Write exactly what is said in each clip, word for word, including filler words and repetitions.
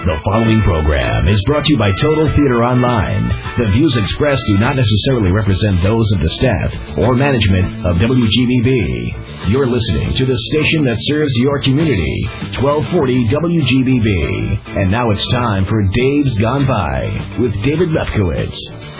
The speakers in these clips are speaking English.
The following program is brought to you by Total Theater Online. The views expressed do not necessarily represent those of the staff or management of W G B B. You're listening to the station that serves your community, twelve forty W G B B. And now it's time for Dave's Gone By with David Lefkowitz.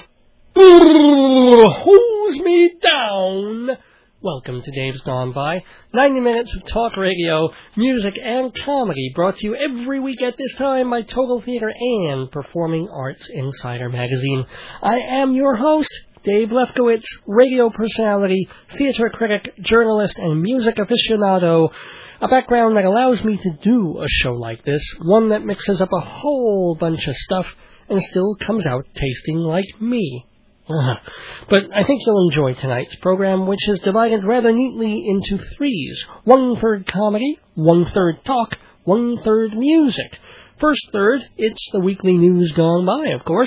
Hose me down! Welcome to Dave's Gone By, ninety minutes of talk radio, music, and comedy brought to you every week at this time by Total Theater and Performing Arts Insider magazine. I am your host, Dave Lefkowitz, radio personality, theater critic, journalist, and music aficionado. A background that allows me to do a show like this, one that mixes up a whole bunch of stuff and still comes out tasting like me. Uh-huh. But I think you'll enjoy tonight's program, which is divided rather neatly into threes. One-third comedy, one-third talk, one-third music. First third, it's the weekly news gone by, of course.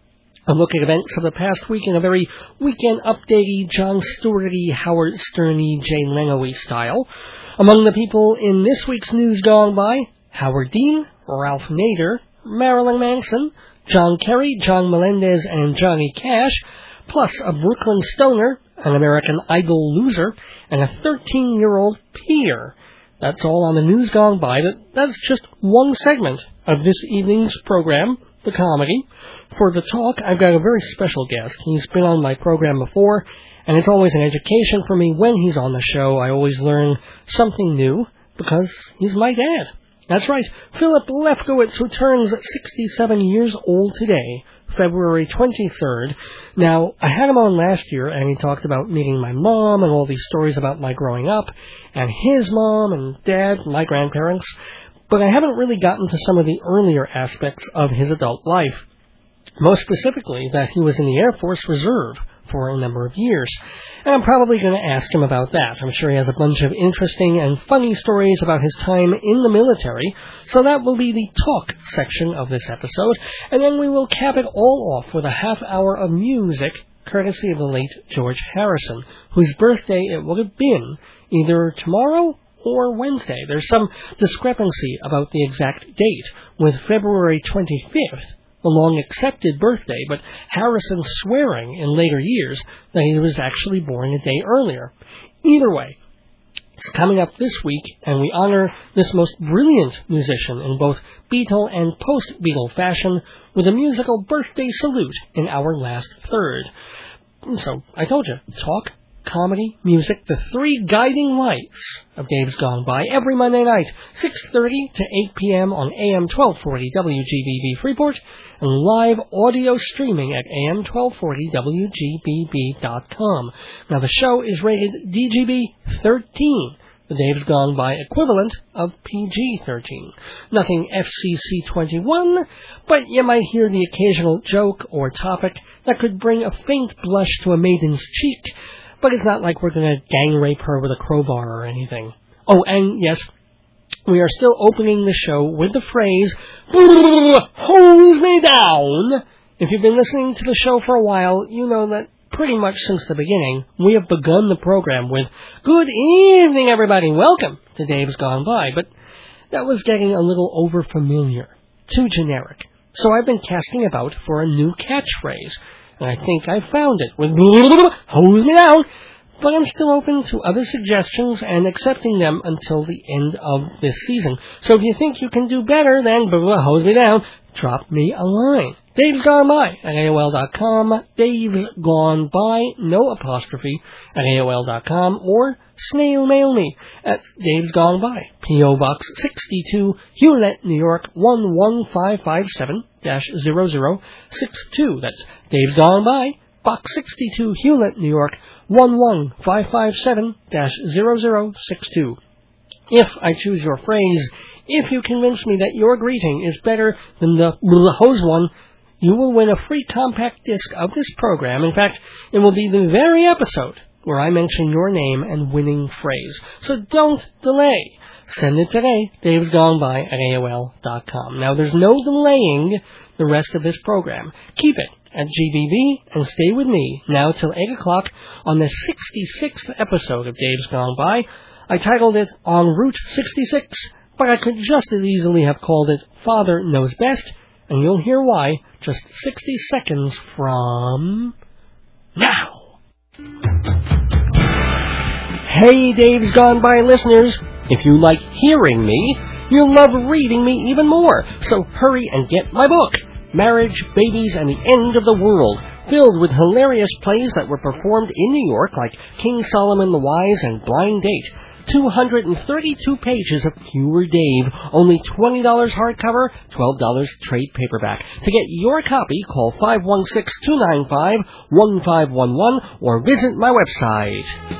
A look at events of the past week in a very weekend updatey, Jon Stewart-y, Howard Stern-y, Jay Leno-y style. Among the people in this week's news gone by, Howard Dean, Ralph Nader, Marilyn Manson, John Kerry, John Melendez, and Johnny Cash, plus a Brooklyn stoner, an American Idol loser, and a thirteen-year-old peer. That's all on the news gone by, but that's just one segment of this evening's program, the comedy. For the talk, I've got a very special guest. He's been on my program before, and it's always an education for me when he's on the show. I always learn something new, because he's my dad. That's right, Philip Lefkowitz, who turns sixty-seven years old today, February twenty-third. Now, I had him on last year, and he talked about meeting my mom and all these stories about my growing up, and his mom and dad, my grandparents, but I haven't really gotten to some of the earlier aspects of his adult life. Most specifically, that he was in the Air Force Reserve for a number of years. And I'm probably going to ask him about that. I'm sure he has a bunch of interesting and funny stories about his time in the military, so that will be the talk section of this episode, and then we will cap it all off with a half hour of music, courtesy of the late George Harrison, whose birthday it would have been either tomorrow or Wednesday. There's some discrepancy about the exact date, with February twenty-fifth the long-accepted birthday, but Harrison swearing in later years that he was actually born a day earlier. Either way, it's coming up this week, and we honor this most brilliant musician in both Beatle and post-Beatle fashion with a musical birthday salute in our last third. So, I told you, talk, comedy, music, the three guiding lights of Dave's Gone By every Monday night, six thirty to eight p.m. on A M twelve forty W G B B Freeport, and live audio streaming at A M twelve forty W G B B dot com. Now, the show is rated D G B thirteen, the Dave's Gone By equivalent of P G thirteen. Nothing F C C twenty-one, but you might hear the occasional joke or topic that could bring a faint blush to a maiden's cheek, but it's not like we're going to gang rape her with a crowbar or anything. Oh, and yes, we are still opening the show with the phrase, hose me down. If you've been listening to the show for a while, you know that pretty much since the beginning, we have begun the program with, good evening, everybody, welcome to Dave's Gone By. But that was getting a little overfamiliar, too generic. So I've been casting about for a new catchphrase, and I think I found it with hose me down. But I'm still open to other suggestions and accepting them until the end of this season. So if you think you can do better than hose me down, drop me a line. Dave's Gone By at A O L dot com, Dave's Gone By, no apostrophe, at A O L dot com, or snail mail me at Dave's Gone By, P O Box sixty-two, Hewlett, New York, one one five five seven dash zero zero six two. That's Dave's Gone By, Box sixty-two, Hewlett, New York, one one five five seven dash zero zero six two. If I choose your phrase, if you convince me that your greeting is better than the hose one, you will win a free compact disc of this program. In fact, it will be the very episode where I mention your name and winning phrase. So don't delay. Send it today, Dave's Gone By at A O L dot com. Now, there's no delaying the rest of this program. Keep it at G B B and stay with me now till eight o'clock on the sixty-sixth episode of Dave's Gone By. I titled it On Route sixty-six, but I could just as easily have called it Father Knows Best, and you'll hear why just sixty seconds from now. Hey, Dave's Gone By listeners. If you like hearing me, you'll love reading me even more. So hurry and get my book, Marriage, Babies, and the End of the World, filled with hilarious plays that were performed in New York like King Solomon the Wise and Blind Date. two hundred thirty-two pages of pure Dave, only twenty dollars hardcover, twelve dollars trade paperback. To get your copy, call five one six, two nine five, one five one one or visit my website.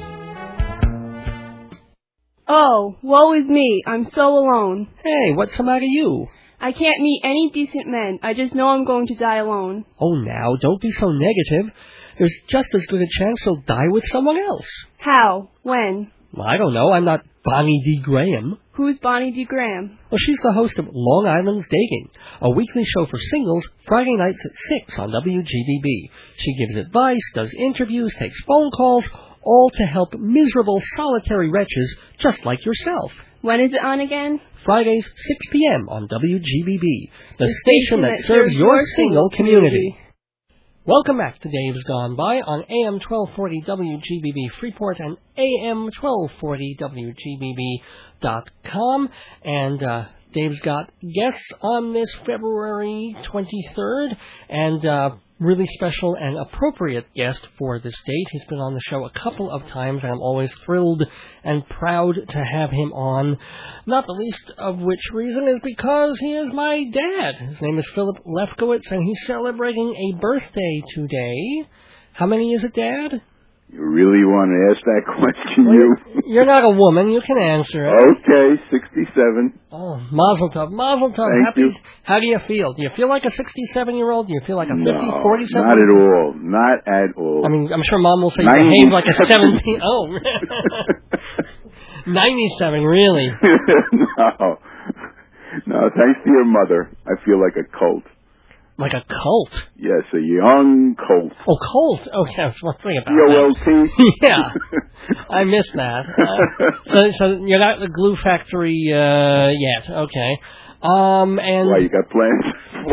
Oh, woe is me. I'm so alone. Hey, what's the matter you? I can't meet any decent men. I just know I'm going to die alone. Oh, now, don't be so negative. There's just as good a chance you'll die with someone else. How? When? Well, I don't know. I'm not Bonnie D. Graham. Who's Bonnie D. Graham? Well, she's the host of Long Island's Dating, a weekly show for singles, Friday nights at six on W G B B. She gives advice, does interviews, takes phone calls, all to help miserable, solitary wretches just like yourself. When is it on again? Fridays, six p.m. on W G B B, the, the station, station that, that serves your single community. community. Welcome back to Dave's Gone By on A M twelve forty W G B B Freeport and A M twelve forty W G B B dot com. And uh, Dave's got guests on this February twenty-third, and uh, really special and appropriate guest for this date. He's been on the show a couple of times, and I'm always thrilled and proud to have him on, not the least of which reason is because he is my dad. His name is Philip Lefkowitz, and he's celebrating a birthday today. How many is it, Dad? You really want to ask that question, well, you? You're not a woman. You can answer it. Okay, sixty-seven. Oh, mazel tov. Mazel tov. Thank Happy. you. How do you feel? Do you feel like a sixty-seven-year-old? Do you feel like a fifty, no, forty-seven? not at all. Not at all. I mean, I'm sure Mom will say you behave like a seventeen. Oh. ninety-seven, really? no. No, thanks to your mother, I feel like a cult. Like a cult? Yes, a young cult. Oh, cult. Oh, yeah, I was wondering about C O L T? that. Yeah, I missed that. Uh, so, so you're not the Glue Factory uh, yet. Okay. Um, and Why, you got plans?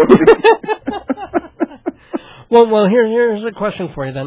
well, well, here, here's a question for you then.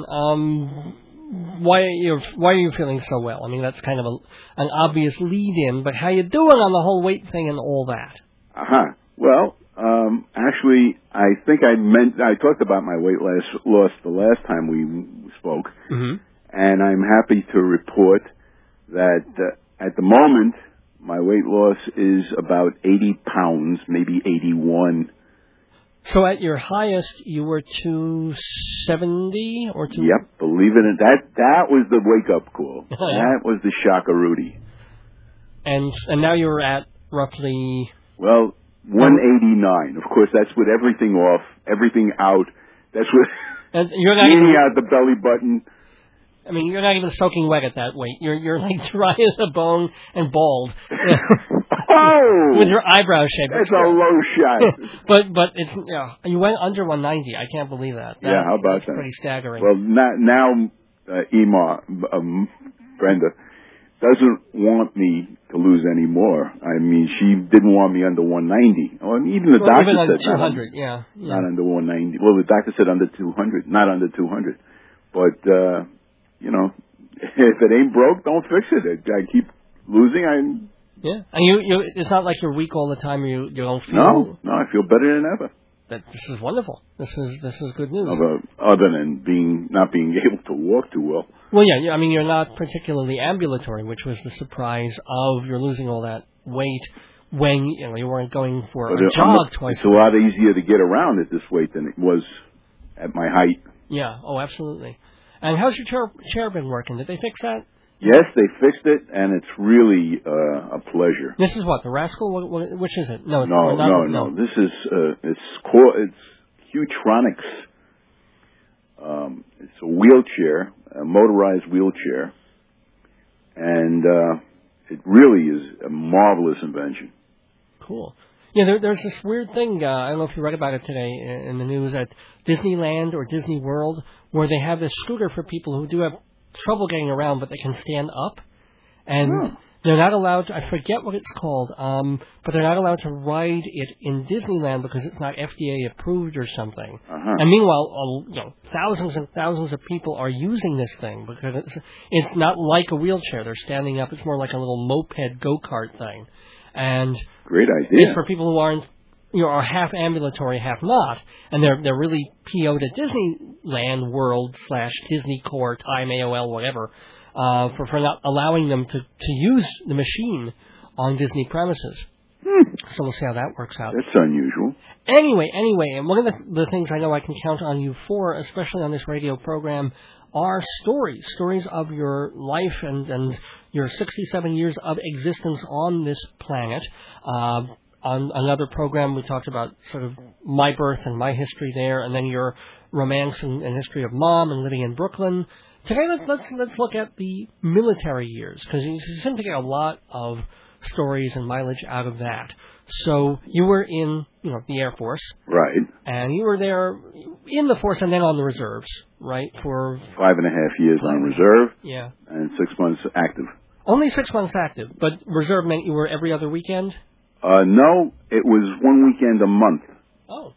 Um, why are you why are you feeling so well? I mean, that's kind of a, an obvious lead-in, but how you doing on the whole weight thing and all that? Uh huh. Well. Um, actually, I think I meant, I talked about my weight loss, loss the last time we spoke, mm-hmm. and I'm happy to report that uh, at the moment, my weight loss is about eighty pounds, maybe eighty-one. So at your highest, you were two seventy or two? Yep, believe it or not, that, that was the wake-up call. Oh, yeah. That was the shock of Rudy. And, and now you're at roughly... Well... one eighty-nine. Of course, that's with everything off, everything out. That's with and you're not eating even, out the belly button. I mean, you're not even soaking wet at that weight. You're you're like dry as a bone and bald. Oh, with your eyebrows shaved. That's a low shot. but but it's yeah. You went under one ninety. I can't believe that. That's, yeah, how about that's that? Pretty staggering. Well, now, now uh, Ema, um, Brenda, doesn't want me to lose any more. I mean, she didn't want me under one ninety. Or even the well, doctor even under said two hundred, not, yeah, yeah. Not under one ninety. Well, the doctor said under two hundred, not under two hundred. But, uh, you know, if it ain't broke, don't fix it. I keep losing. I Yeah. And you, you, it's not like you're weak all the time. You, you don't feel... No, no, I feel better than ever. That, this is wonderful. This is this is good news. Other, other than being not being able to walk too well. Well, yeah, I mean, you're not particularly ambulatory, which was the surprise of you're losing all that weight when you know you weren't going for but a it, jog a, twice. It's a lot easier to get around at this weight than it was at my height. Yeah. Oh, absolutely. And how's your chair, chair been working? Did they fix that? Yes, they fixed it, and it's really uh, a pleasure. This is what, the Rascal? What, what, which is it? No, it's no, not, no, no, no. This is uh, it's core. It's Hutronics. Um, it's a wheelchair, a motorized wheelchair, and uh, it really is a marvelous invention. Cool. Yeah, there, there's this weird thing. Uh, I don't know if you read about it today in the news at Disneyland or Disney World, where they have this scooter for people who do have trouble getting around, but they can stand up. And oh. They're not allowed to, I forget what it's called, um, but they're not allowed to ride it in Disneyland because it's not F D A approved or something. Uh-huh. And meanwhile, uh, you know, thousands and thousands of people are using this thing because it's, it's not like a wheelchair. They're standing up. It's more like a little moped go-kart thing. And great idea. it's for people who aren't, you know, are half ambulatory, half not, and they're they're really P O'd at Disneyland World slash Disney Core, Time, A O L, whatever. Uh, for, for not allowing them to, to use the machine on Disney premises. Hmm. So we'll see how that works out. That's unusual. Anyway, anyway, and one of the, the things I know I can count on you for, especially on this radio program, are stories. Stories of your life and, and your sixty-seven years of existence on this planet. Uh, on another program, we talked about sort of my birth and my history there, and then your romance and, and history of Mom and living in Brooklyn. Today, let's let's let's look at the military years because you seem to get a lot of stories and mileage out of that. So you were in, you know, the Air Force, right? And you were there in the force and then on the reserves, right? For five and a half years on reserve, yeah, and six months active. Only six months active, but reserve meant you were every other weekend. Uh, no, it was one weekend a month. Oh,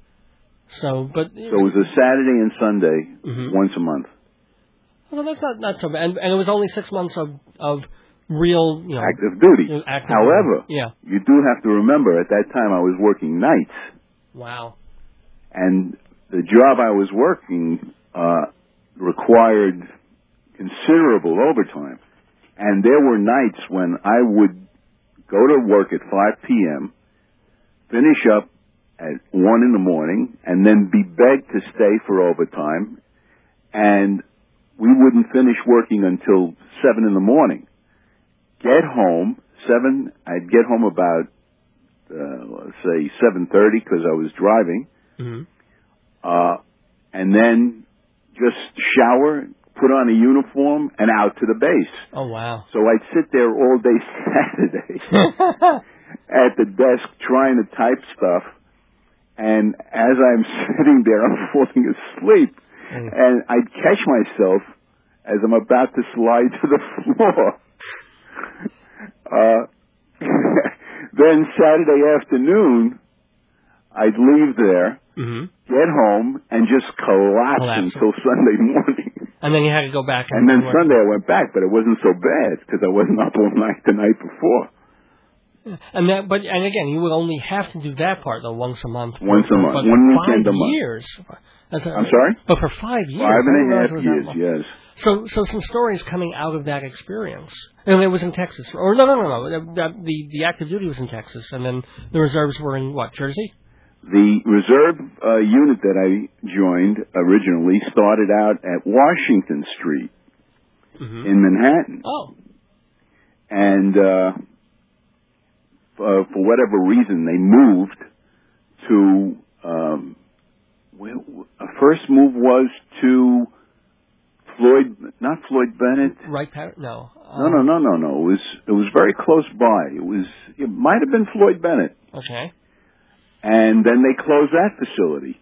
so but it so it was a Saturday and Sunday mm-hmm. once a month. Well, that's not, not so bad. And, and it was only six months of, of real, you know... Active duty. Active However, duty. Yeah. you do have to remember, at that time I was working nights. Wow. And the job I was working uh, required considerable overtime. And there were nights when I would go to work at five p.m., finish up at one in the morning, and then be begged to stay for overtime, and we wouldn't finish working until seven in the morning. Get home, seven, I'd get home about, uh, let's say seven thirty because I was driving. Mm-hmm. Uh, and then just shower, put on a uniform, and out to the base. Oh, wow. So I'd sit there all day Saturday at the desk trying to type stuff. And as I'm sitting there, I'm falling asleep. Mm. And I'd catch myself as I'm about to slide to the floor. uh, then Saturday afternoon, I'd leave there, mm-hmm. get home, and just collapse, collapse until Sunday morning. And then you had to go back. And, and then work. Sunday I went back, but it wasn't so bad because I wasn't up all night the night before. And that, but and again, you would only have to do that part though once a month. Once a month, but one for weekend five a month. Years. A, I'm sorry. But for five years, five and a half years, yes. So, so some stories coming out of that experience, and it was in Texas, or no, no, no, no. The the, the active duty was in Texas, and then the reserves were in what, Jersey? The reserve uh, unit that I joined originally started out at Washington Street mm-hmm. in Manhattan. Oh. And uh, uh, for whatever reason, they moved to. Um, well, a first move was to Floyd, not Floyd Bennett. Right, Pat? No. Um, no, no, no, no, no. It was it was very close by. It was it might have been Floyd Bennett. Okay. And then they closed that facility.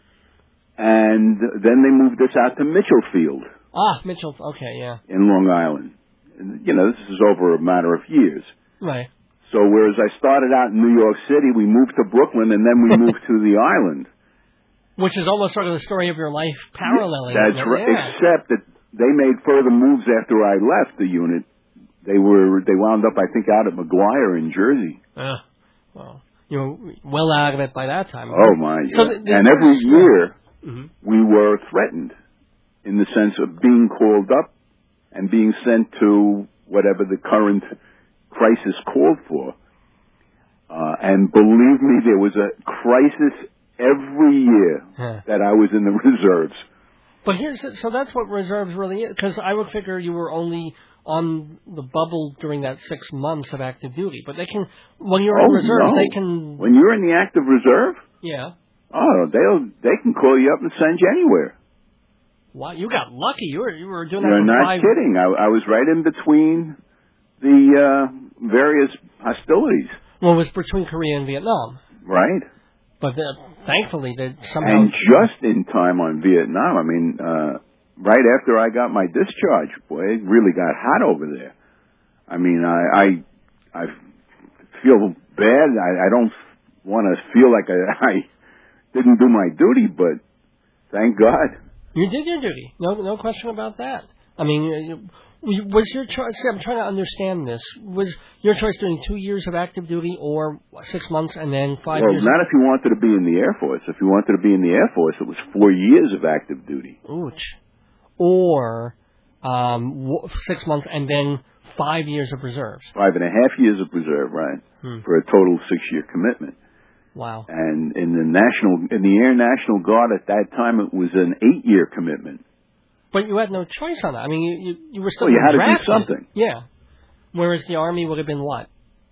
And then they moved us out to Mitchell Field. Ah, Mitchell, okay, yeah. In Long Island. And, you know, this is over a matter of years. Right. So whereas I started out in New York City, we moved to Brooklyn, and then we moved to the island. Which is almost sort of the story of your life paralleling. That's right, yeah. Except that they made further moves after I left the unit. They were they wound up, I think, out at McGuire in Jersey. Uh, well, you were well out of it by that time. Oh, my. So yeah. the, the and every year, mm-hmm. we were threatened in the sense of being called up and being sent to whatever the current crisis called for. Uh, and believe me, there was a crisis every year huh. that I was in the reserves. But here's so that's what reserves really is, because I would figure you were only on the bubble during that six months of active duty. But they can, when you're oh, in reserves, no. they can. When you're in the active reserve, yeah. Oh, they'll they can call you up and send you anywhere. Wow, you got lucky. You were you were doing you're that. You're not five... kidding. I, I was right in between the uh, various hostilities. Well, it was between Korea and Vietnam. Right. But uh, thankfully, they somehow... And just in time on Vietnam. I mean, uh, right after I got my discharge, boy, it really got hot over there. I mean, I I, I feel bad. I, I don't want to feel like I, I didn't do my duty, but thank God. You did your duty. No, no question about that. I mean, was your choice? I'm trying to understand this. Was your choice doing two years of active duty, or six months and then five well, years? Well, not if you wanted to be in the Air Force. If you wanted to be in the Air Force, it was four years of active duty. Ouch. Or um, six months and then five years of reserves. Five and a half years of reserve, right? Hmm. For a total six-year commitment. Wow. And in the national, in the Air National Guard at that time, it was an eight-year commitment. But you had no choice on that. I mean, you you, you were still well, you had drafted. to do something. Yeah. Whereas the Army would have been what?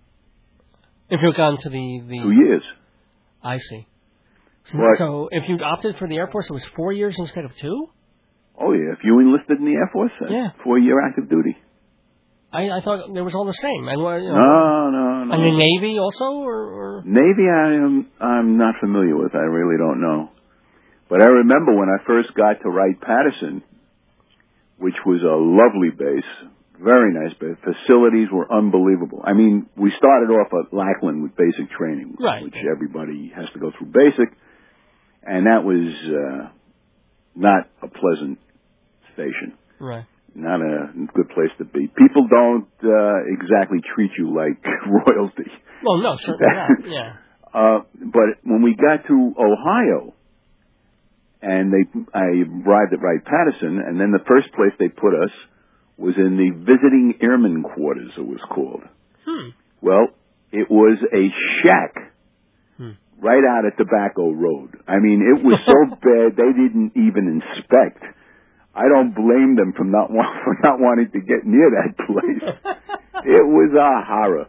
If you had gone to the, the... Two years. I see. So, what? so if you opted for the Air Force, it was four years instead of two? Oh, yeah. If you enlisted in the Air Force, uh, yeah. four-year active duty. I, I thought it was all the same. And, you know, no, no, no. And the Navy also, or, or Navy? I am I'm not familiar with. I really don't know. But I remember when I first got to Wright-Patterson, which was a lovely base, very nice base. Facilities were unbelievable. I mean, we started off at Lackland with basic training, right. which everybody has to go through basic, and that was uh, not a pleasant station. Right. Not a good place to be. People don't uh, exactly treat you like royalty. Well, no, certainly not. Yeah. Uh, but when we got to Ohio, and they, I arrived at Wright-Patterson, and then the first place they put us was in the Visiting Airman Quarters, it was called. Hmm. Well, it was a shack hmm. right out at Tobacco Road. I mean, it was so bad they didn't even inspect. I don't blame them for not want, for not wanting to get near that place. It was a horror.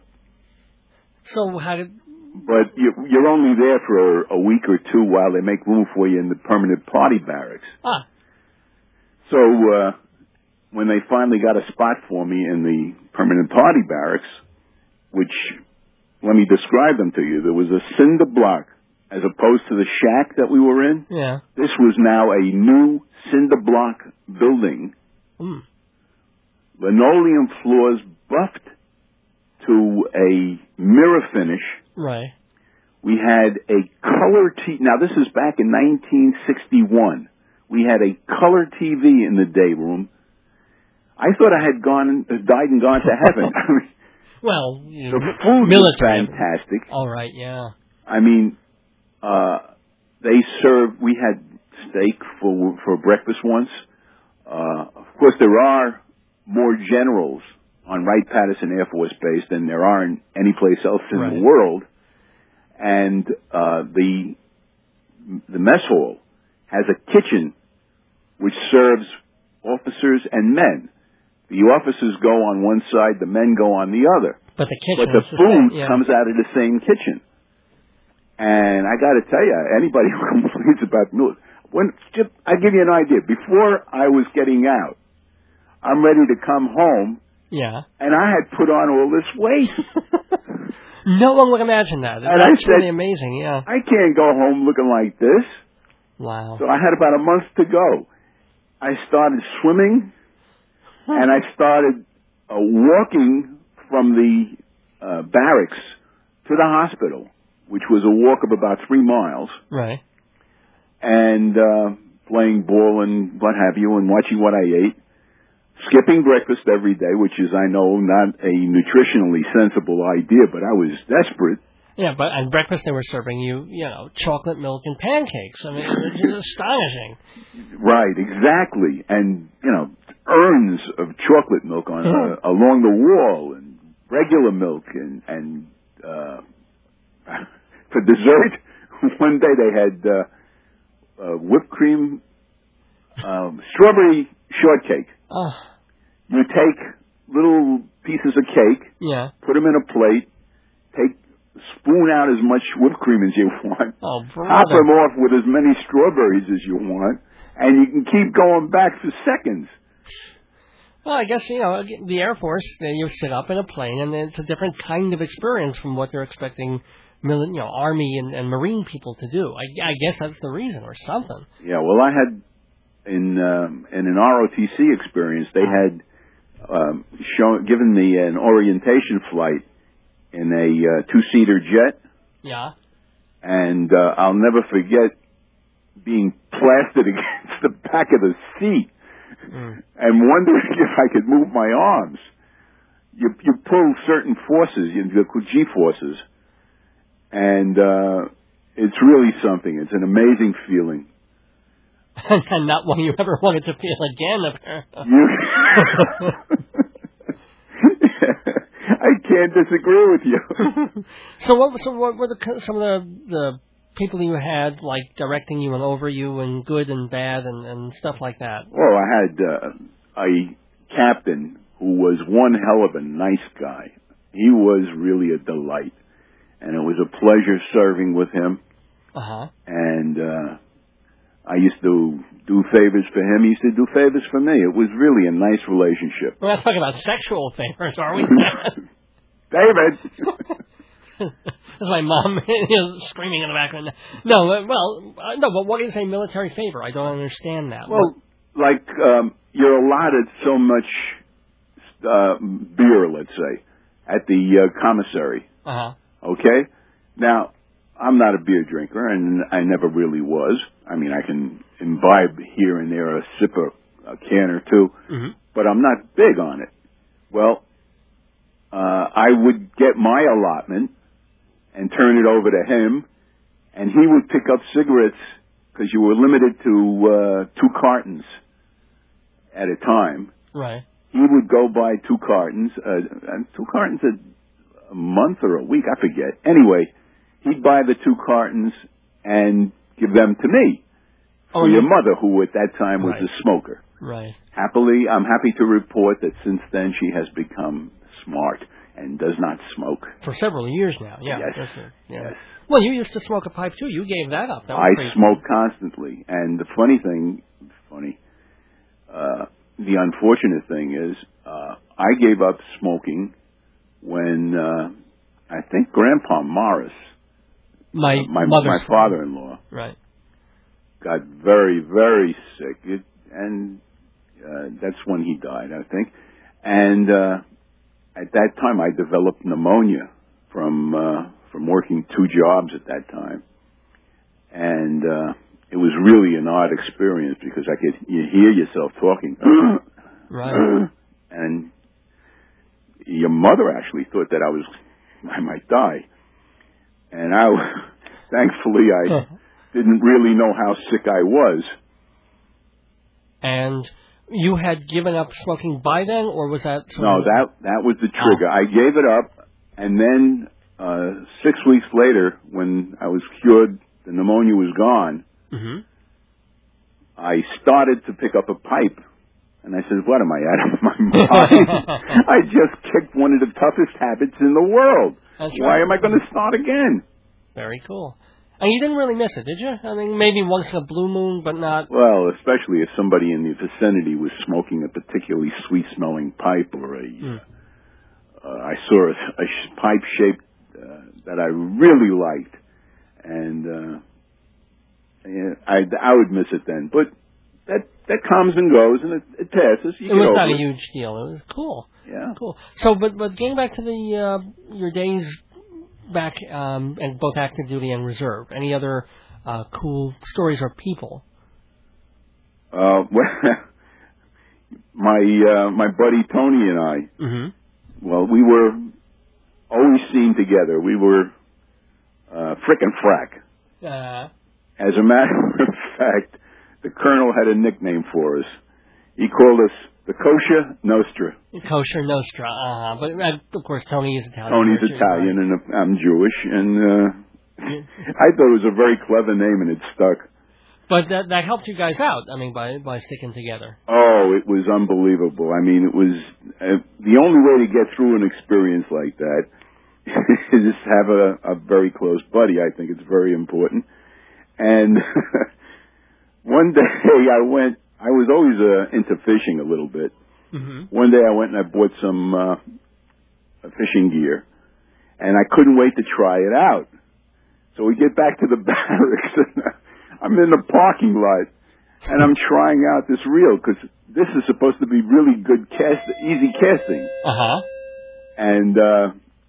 So how did? But you, you're only there for a week or two while they make room for you in the permanent party barracks. Ah. So uh, when they finally got a spot for me in the permanent party barracks, which let me describe them to you, there was a cinder block as opposed to the shack that we were in. Yeah. This was now a new cinder block building. Mm. Linoleum floors buffed to a mirror finish. Right. We had a color T V. Now, this is back in nineteen sixty-one. We had a color T V in the day room. I thought I had gone, died and gone to heaven. I mean, well, you the know, food military. was fantastic. All right, yeah. I mean, uh, they served, we had steak for for breakfast once. Uh, of course, there are more generals on Wright-Patterson Air Force Base than there are in any place else in right. the world. And uh, the the mess hall has a kitchen which serves officers and men. The officers go on one side, the men go on the other. But the kitchen, but the is food the same, yeah. comes out of the same kitchen. And I got to tell you, anybody who complains about milk, when just, I give you an idea. Before I was getting out, I'm ready to come home. Yeah. And I had put on all this weight. No one would imagine that. And That's I said, really amazing, yeah. I can't go home looking like this. Wow. So I had about a month to go. I started swimming, and I started uh, walking from the uh, barracks to the hospital, which was a walk of about three miles. Right. And uh, playing ball and what have you, and watching what I ate. Skipping breakfast every day, which is, I know, not a nutritionally sensible idea, but I was desperate. Yeah, but at breakfast they were serving you, you know, chocolate milk and pancakes. I mean, it was astonishing. Right, exactly. And, you know, urns of chocolate milk on uh, along the wall, and regular milk, and, and uh, for dessert, one day they had uh, uh, whipped cream, um, strawberry shortcake. Oh. You take little pieces of cake, yeah. put them in a plate, take spoon out as much whipped cream as you want, oh, top them off with as many strawberries as you want, and you can keep going back for seconds. Well, I guess, you know, the Air Force, you sit up in a plane, and it's a different kind of experience from what they're expecting, you know, Army and, and Marine people to do. I, I guess that's the reason, or something. Yeah, well, I had... In um, in an R O T C experience, they had um, shown, given me an orientation flight in a uh, two-seater jet. Yeah. And uh, I'll never forget being plastered against the back of the seat mm. and wondering if I could move my arms. You you pull certain forces, you know, G-forces, and uh, it's really something. It's an amazing feeling. And not one you ever wanted to feel again, apparently. You I can't disagree with you. So what? So what were the some of the the people you had like directing you and over you, and good and bad and, and stuff like that? Well, I had uh, a captain who was one hell of a nice guy. He was really a delight, and it was a pleasure serving with him. Uh huh. And uh, I used to do favors for him. He used to do favors for me. It was really a nice relationship. We're not talking about sexual favors, are we? David! That's my mom screaming in the background. No, well, uh, no, but what is a military favor? I don't understand that. Well, like um, you're allotted so much uh, beer, let's say, at the uh, commissary. Uh-huh. Okay? Now, I'm not a beer drinker, and I never really was. I mean, I can imbibe here and there a sip of a can or two, mm-hmm. but I'm not big on it. Well, uh, I would get my allotment and turn it over to him, and he would pick up cigarettes because you were limited to uh, two cartons at a time. Right. He would go buy two cartons, uh, two cartons a, a month or a week, I forget. Anyway, he'd buy the two cartons and give them to me for oh, your yeah. mother, who at that time was right. a smoker. Right. Happily, I'm happy to report that since then she has become smart and does not smoke. For several years now, yeah. Yes. That's it. Yeah. Yes. Well, you used to smoke a pipe too. You gave that up. That was I crazy. smoke constantly, and the funny thing, funny, uh, the unfortunate thing is, uh, I gave up smoking when uh, I think Grandpa Morris, my uh, my, mother's my father-in-law, right, got very, very sick, it, and uh, that's when he died, I think. And uh, at that time, I developed pneumonia from uh, from working two jobs at that time, and uh, it was really an odd experience because I could you hear yourself talking, right, and your mother actually thought that I was I might die, and I thankfully I didn't really know how sick I was. And you had given up smoking by then, or was that... No, that that was the trigger. Oh. I gave it up, and then uh, six weeks later, when I was cured, the pneumonia was gone, mm-hmm. I started to pick up a pipe. And I said, what, am I out of my mind? I just kicked one of the toughest habits in the world. That's Why right. am I going to start again? Very cool. And you didn't really miss it, did you? I mean, maybe once in a blue moon, but not... Well, especially if somebody in the vicinity was smoking a particularly sweet-smelling pipe or a... Mm. Uh, I saw a, a pipe shape uh, that I really liked, and uh, yeah, I, I would miss it then. But that that comes and goes, and it, it passes. You it was not it. a huge deal. It was cool. Yeah. Cool. So, but, but getting back to the uh, your days... back um, and both active duty and reserve. Any other uh, cool stories or people? Uh, well, my uh, my buddy Tony and I. Mm-hmm. Well, we were always seen together. We were uh, frickin' frack. Uh, As a matter of fact, the colonel had a nickname for us. He called us the Kosher Nostra. Kosher Nostra, uh-huh. But, uh, of course, Tony is Italian. Tony's Italian, right? And I'm Jewish, and uh, I thought it was a very clever name, and it stuck. But that that helped you guys out, I mean, by by sticking together. Oh, it was unbelievable. I mean, it was uh, the only way to get through an experience like that is have a, a very close buddy. I think it's very important. And one day I went, I was always uh, into fishing a little bit. Mm-hmm. One day I went and I bought some uh, fishing gear, and I couldn't wait to try it out. So we get back to the barracks, and I'm in the parking lot, and I'm trying out this reel, because this is supposed to be really good cast, easy casting. Uh-huh. And uh,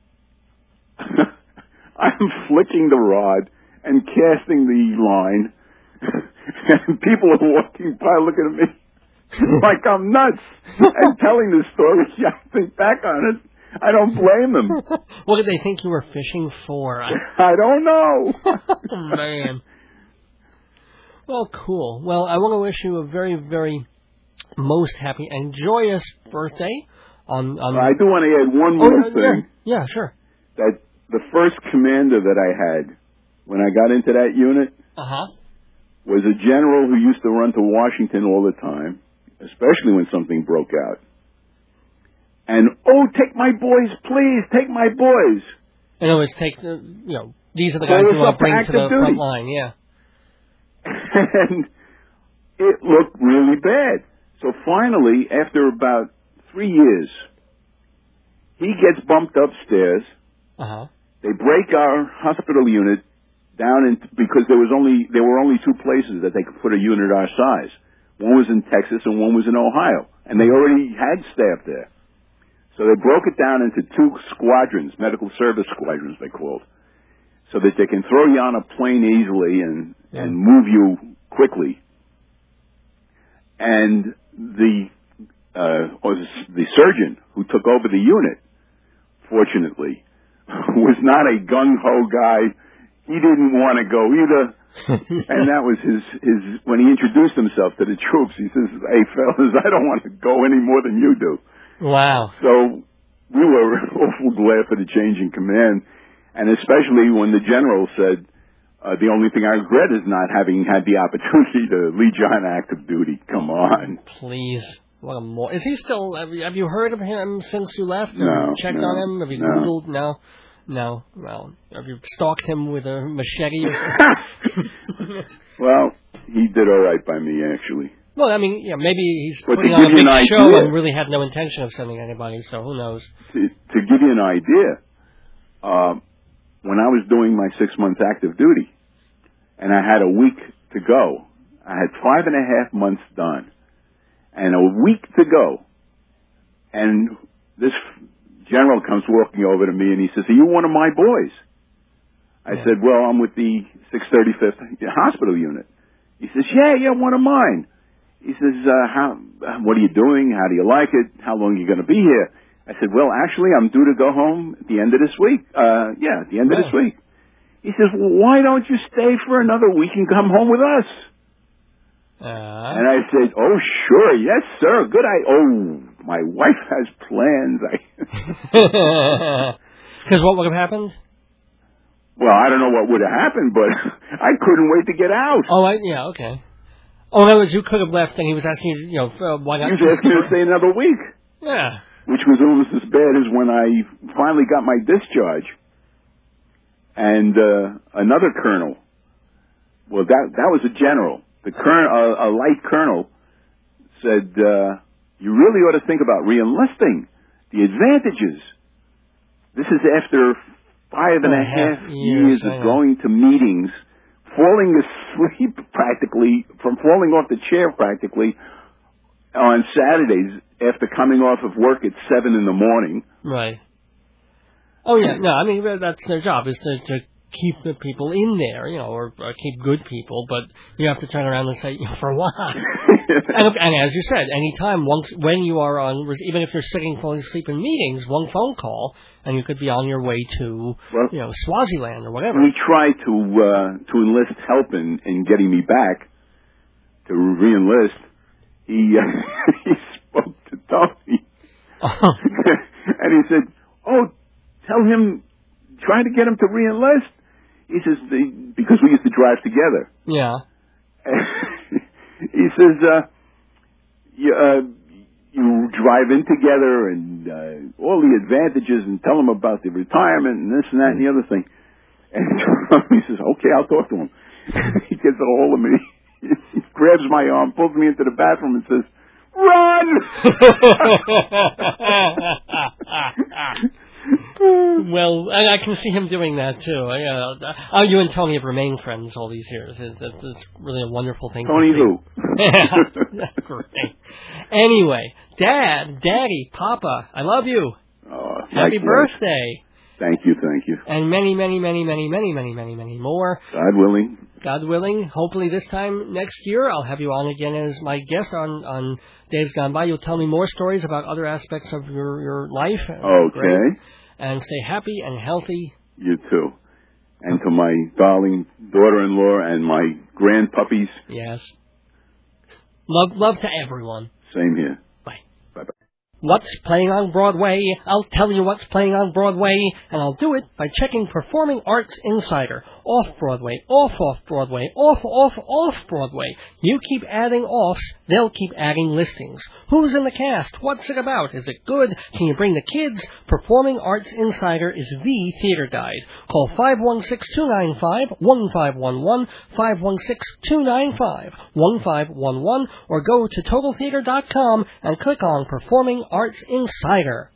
I'm flicking the rod and casting the line, and people are walking by looking at me like I'm nuts and telling the story. I think back on it, I don't blame them. What did they think you were fishing for? I, I don't know. Oh, man. Well, cool. Well, I want to wish you a very, very most happy and joyous birthday. On, on I do want to add one oh, more yeah, thing. Yeah, yeah, sure. That the first commander that I had when I got into that unit uh-huh. was a general who used to run to Washington all the time, especially when something broke out. And, oh, take my boys, please, take my boys. In other words, take the, you know, these are the guys you want to bring to the duty. Front line, yeah. And it looked really bad. So finally, after about three years, he gets bumped upstairs. Uh-huh. They break our hospital unit down in, because there was only, there were only two places that they could put a unit our size. One was in Texas and one was in Ohio. And they already had staff there. So they broke it down into two squadrons, medical service squadrons they called, so that they can throw you on a plane easily and, yeah. and move you quickly. And the, uh, or the surgeon who took over the unit, fortunately, was not a gung-ho guy. He didn't want to go either. And that was his, his, when he introduced himself to the troops, he says, "Hey fellas, I don't want to go any more than you do." Wow. So we were awful glad for the change in command, and especially when the general said, uh, the only thing I regret is not having had the opportunity to lead you on active duty. Come on. Please. What a more. Is he still, have you, have you heard of him since you left? Have no. you checked no, on him? Have you no. Googled? No. No. Well, have you stalked him with a machete or something? Well, he did all right by me, actually. Well, I mean, yeah, maybe he's but putting on a big an show idea, and really had no intention of sending anybody, so who knows. To, to give you an idea, uh, when I was doing my six months active duty, and I had a week to go, I had five and a half months done, and a week to go, and this general comes walking over to me and he says, "Are you one of my boys?" I yeah. said, "Well, I'm with the six thirty-fifth Hospital Unit." He says, "Yeah, yeah, one of mine." He says, uh, how, what are you doing? How do you like it? How long are you going to be here? I said, "Well, actually, I'm due to go home at the end of this week. Uh, yeah, at the end yeah. of this week." He says, "Well, why don't you stay for another week and come home with us?" Uh, and I said, "Oh, sure. Yes, sir. Good. I, oh, my wife has plans." Because what would have happened? Well, I don't know what would have happened, but I couldn't wait to get out. Oh, I, yeah, okay. Oh, in other words, you could have left, and he was asking you, you know, uh, why not? He was asking me to stay another week. Yeah. Which was almost as bad as when I finally got my discharge. And uh, another colonel, well, that that was a general. The colonel, uh, a light colonel, said, uh, "You really ought to think about re-enlisting. The advantages." This is after five and a half years of going to meetings, falling asleep practically, from falling off the chair practically on Saturdays after coming off of work at seven in the morning. Right. Oh, yeah. No, I mean, that's their job, is to, to keep the people in there, you know, or, or keep good people, but you have to turn around and say, you know, for what? and, and as you said, any time, once, when you are on, even if you're sitting falling asleep in meetings, one phone call, and you could be on your way to, well, you know, Swaziland or whatever. We tried to uh, to enlist help in, in getting me back to re-enlist. He uh, he spoke to Tony, oh. and he said, "Oh, tell him, try to get him to re-enlist." He says, the, because we used to drive together. Yeah. He says, uh, you, uh, you drive in together and uh, all the advantages, and tell him about the retirement and this and that and the other thing. And he says, "Okay, I'll talk to him." He gets a hold of me. He grabs my arm, pulls me into the bathroom and says, "Run!" Well, I, I can see him doing that too. I, uh, oh, you and Tony have remained friends all these years. It, it, it's really a wonderful thing. Tony to see. who? Yeah, great. Anyway, Dad, Daddy, Papa, I love you. Oh, Happy likewise. birthday. Thank you, thank you. And many, many, many, many, many, many, many, many more. God willing. God willing, hopefully this time next year I'll have you on again as my guest on, on Dave's Gone By. You'll tell me more stories about other aspects of your, your life. Okay. Great. And stay happy and healthy. You too. And to my darling daughter-in-law and my grand puppies. Yes. Love, love to everyone. Same here. Bye. Bye-bye. What's playing on Broadway? I'll tell you what's playing on Broadway, and I'll do it by checking Performing Arts Insider. Off-Broadway, off-off-Broadway, off-off-off-Broadway. You keep adding offs, they'll keep adding listings. Who's in the cast? What's it about? Is it good? Can you bring the kids? Performing Arts Insider is the theater guide. Call five one six, two nine five, one five one one, five one six, two nine five, one five one one, or go to total theater dot com and click on Performing Arts Insider.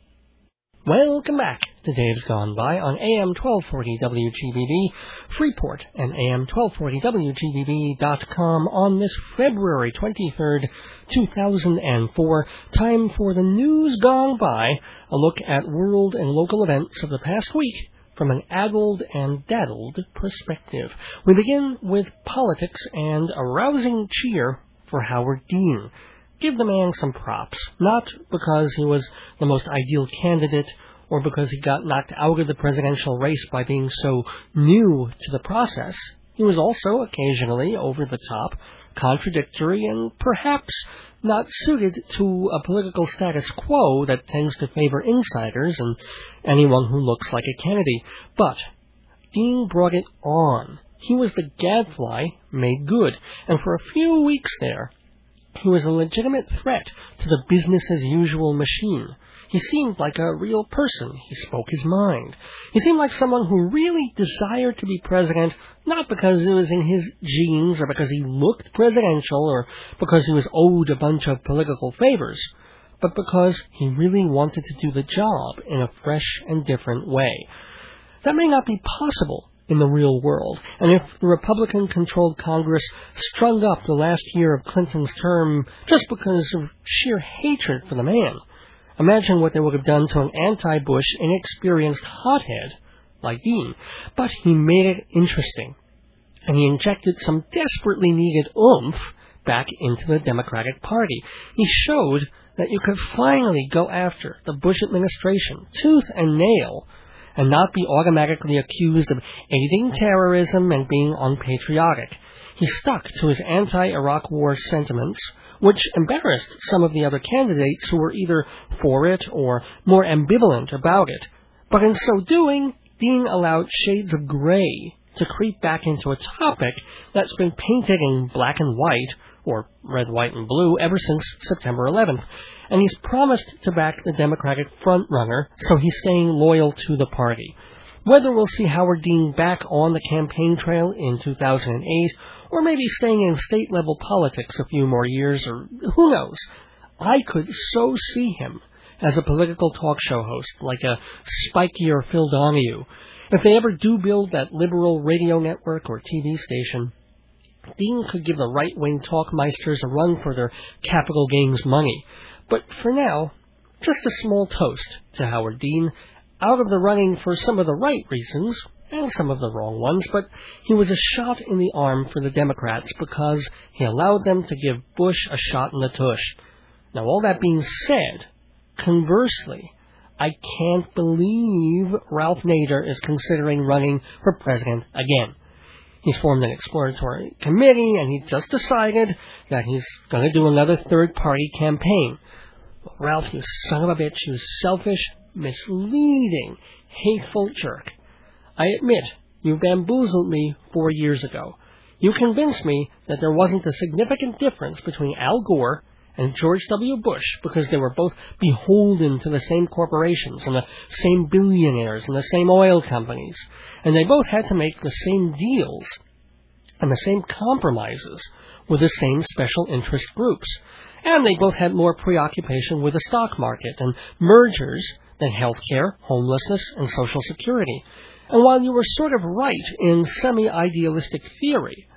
Welcome back to Dave's Gone By on A M twelve forty W G B B, Freeport, and A M twelve forty W G B B dot com on this February twenty-third, two thousand four. Time for the News Gone By, a look at world and local events of the past week from an addled and daddled perspective. We begin with politics and a rousing cheer for Howard Dean. Give the man some props, not because he was the most ideal candidate or because he got knocked out of the presidential race by being so new to the process. He was also occasionally over the top, contradictory, and perhaps not suited to a political status quo that tends to favor insiders and anyone who looks like a Kennedy. But Dean brought it on. He was the gadfly made good, and for a few weeks there, he was a legitimate threat to the business-as-usual machine. He seemed like a real person. He spoke his mind. He seemed like someone who really desired to be president, not because it was in his genes or because he looked presidential or because he was owed a bunch of political favors, but because he really wanted to do the job in a fresh and different way. That may not be possible in the real world, and if the Republican-controlled Congress strung up the last year of Clinton's term just because of sheer hatred for the man, imagine what they would have done to an anti-Bush, inexperienced hothead like Dean. But he made it interesting, and he injected some desperately needed oomph back into the Democratic Party. He showed that you could finally go after the Bush administration, tooth and nail, and not be automatically accused of aiding terrorism and being unpatriotic. He stuck to his anti-Iraq war sentiments, which embarrassed some of the other candidates who were either for it or more ambivalent about it. But in so doing, Dean allowed shades of gray to creep back into a topic that's been painted in black and white, or red, white, and blue, ever since September eleventh. And he's promised to back the Democratic frontrunner, so he's staying loyal to the party. Whether we'll see Howard Dean back on the campaign trail in two thousand eight, or maybe staying in state-level politics a few more years, or who knows, I could so see him as a political talk show host, like a spikier Phil Donahue. If they ever do build that liberal radio network or T V station, Dean could give the right-wing talkmeisters a run for their capital gains money. But for now, just a small toast to Howard Dean, out of the running for some of the right reasons, and some of the wrong ones, but he was a shot in the arm for the Democrats because he allowed them to give Bush a shot in the tush. Now, all that being said, conversely, I can't believe Ralph Nader is considering running for president again. He's formed an exploratory committee, and he just decided that he's going to do another third-party campaign. Well, Ralph, you son of a bitch, you selfish, misleading, hateful jerk. I admit, you bamboozled me four years ago. You convinced me that there wasn't a significant difference between Al Gore and George W. Bush because they were both beholden to the same corporations and the same billionaires and the same oil companies, and they both had to make the same deals and the same compromises with the same special interest groups, and they both had more preoccupation with the stock market and mergers than healthcare, homelessness, and Social Security. And while you were sort of right in semi-idealistic theory,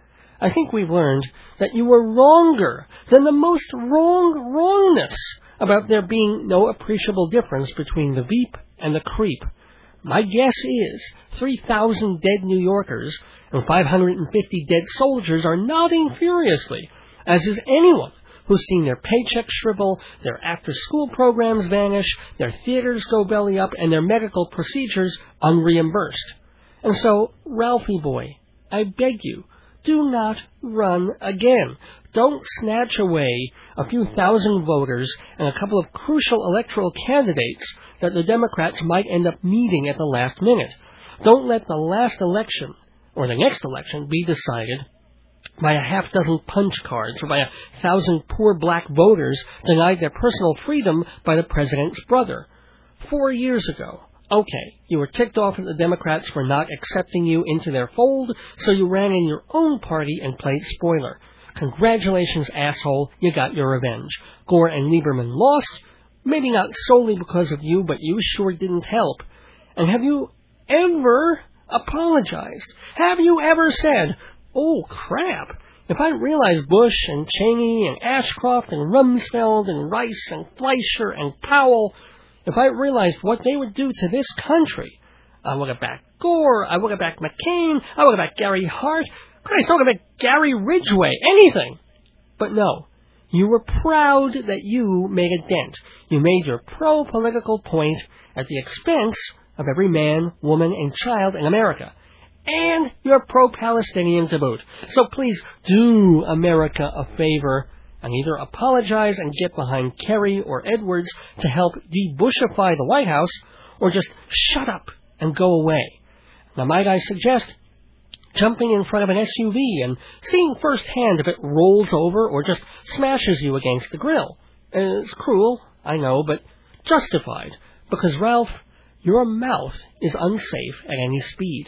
I think we've learned that you were wronger than the most wrong wrongness about there being no appreciable difference between the Veep and the Creep. My guess is three thousand dead New Yorkers and five hundred fifty dead soldiers are nodding furiously, as is anyone who's seen their paychecks shrivel, their after-school programs vanish, their theaters go belly up, and their medical procedures unreimbursed. And so, Ralphie boy, I beg you, do not run again. Don't snatch away a few thousand voters and a couple of crucial electoral candidates that the Democrats might end up needing at the last minute. Don't let the last election, or the next election, be decided by a half dozen punch cards or by a thousand poor black voters denied their personal freedom by the president's brother. Four years ago, okay, you were ticked off at the Democrats for not accepting you into their fold, so you ran in your own party and played spoiler. Congratulations, asshole, you got your revenge. Gore and Lieberman lost, maybe not solely because of you, but you sure didn't help. And have you ever apologized? Have you ever said, oh, crap, if I realized Bush and Cheney and Ashcroft and Rumsfeld and Rice and Fleischer and Powell, if I realized what they would do to this country, I would have backed Gore, I would have backed McCain, I would have backed Gary Hart, Christ, I would have backed Gary Ridgway, anything. But no, you were proud that you made a dent. You made your pro-political point at the expense of every man, woman, and child in America. And you're pro-Palestinian to boot. So please do America a favor and either apologize and get behind Kerry or Edwards to help de-Bushify the White House, or just shut up and go away. Now, might I suggest jumping in front of an S U V and seeing firsthand if it rolls over or just smashes you against the grill. It's cruel, I know, but justified, because, Ralph, your mouth is unsafe at any speed.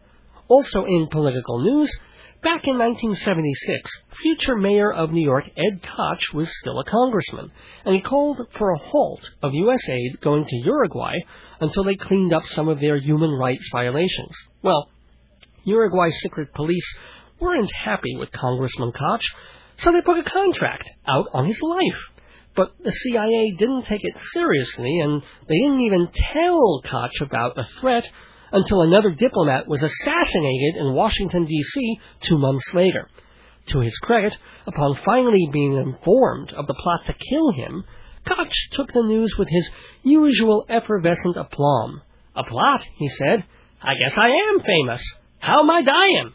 Also in political news, back in nineteen seventy-six, future mayor of New York Ed Koch was still a congressman, and he called for a halt of U S aid going to Uruguay until they cleaned up some of their human rights violations. Well, Uruguay secret police weren't happy with Congressman Koch, so they put a contract out on his life. But the C I A didn't take it seriously, and they didn't even tell Koch about the threat until another diplomat was assassinated in Washington, D C two months later. To his credit, upon finally being informed of the plot to kill him, Koch took the news with his usual effervescent aplomb. A plot, he said. I guess I am famous. How am I dying?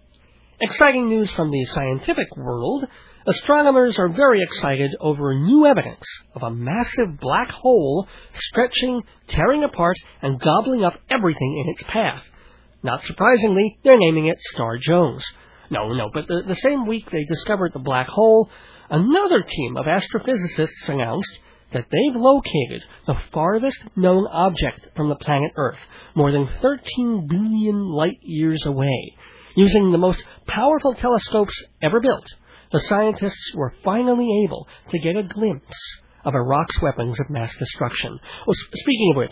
Exciting news from the scientific world. Astronomers are very excited over new evidence of a massive black hole stretching, tearing apart, and gobbling up everything in its path. Not surprisingly, they're naming it Star Jones. No, no, but the, the same week they discovered the black hole, another team of astrophysicists announced that they've located the farthest known object from the planet Earth, more than thirteen billion light-years away. Using the most powerful telescopes ever built, the scientists were finally able to get a glimpse of Iraq's weapons of mass destruction. Well, speaking of which,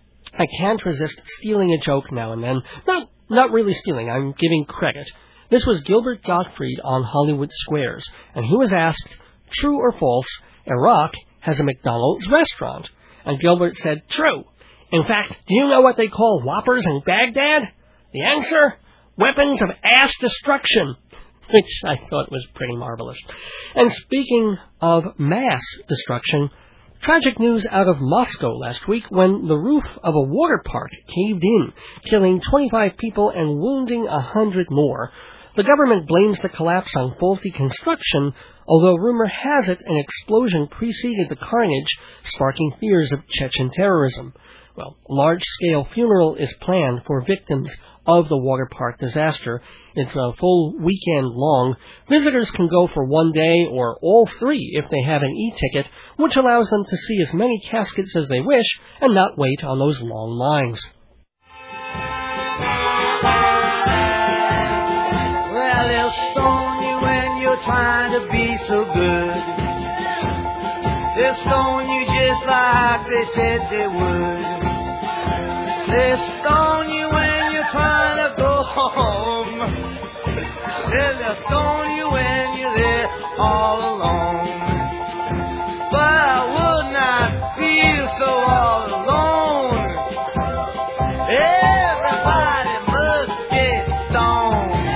I can't resist stealing a joke now and then. Not, not really stealing, I'm giving credit. This was Gilbert Gottfried on Hollywood Squares, and he was asked, true or false, Iraq has a McDonald's restaurant. And Gilbert said, true. In fact, do you know what they call Whoppers in Baghdad? The answer? Weapons of ass destruction. Which I thought was pretty marvelous. And speaking of mass destruction, tragic news out of Moscow last week when the roof of a water park caved in, killing twenty-five people and wounding one hundred more. The government blames the collapse on faulty construction, although rumor has it an explosion preceded the carnage, sparking fears of Chechen terrorism. Well, a large-scale funeral is planned for victims of the water park disaster. It's a full weekend long. Visitors can go for one day or all three if they have an e-ticket, which allows them to see as many caskets as they wish and not wait on those long lines. Well, they'll stone you when you're trying to be so good. They'll stone you just like they said they would. They'll stone you when you're trying to go home. They'll stone you when you're there all alone. But I would not feel so all alone. Everybody must get stoned.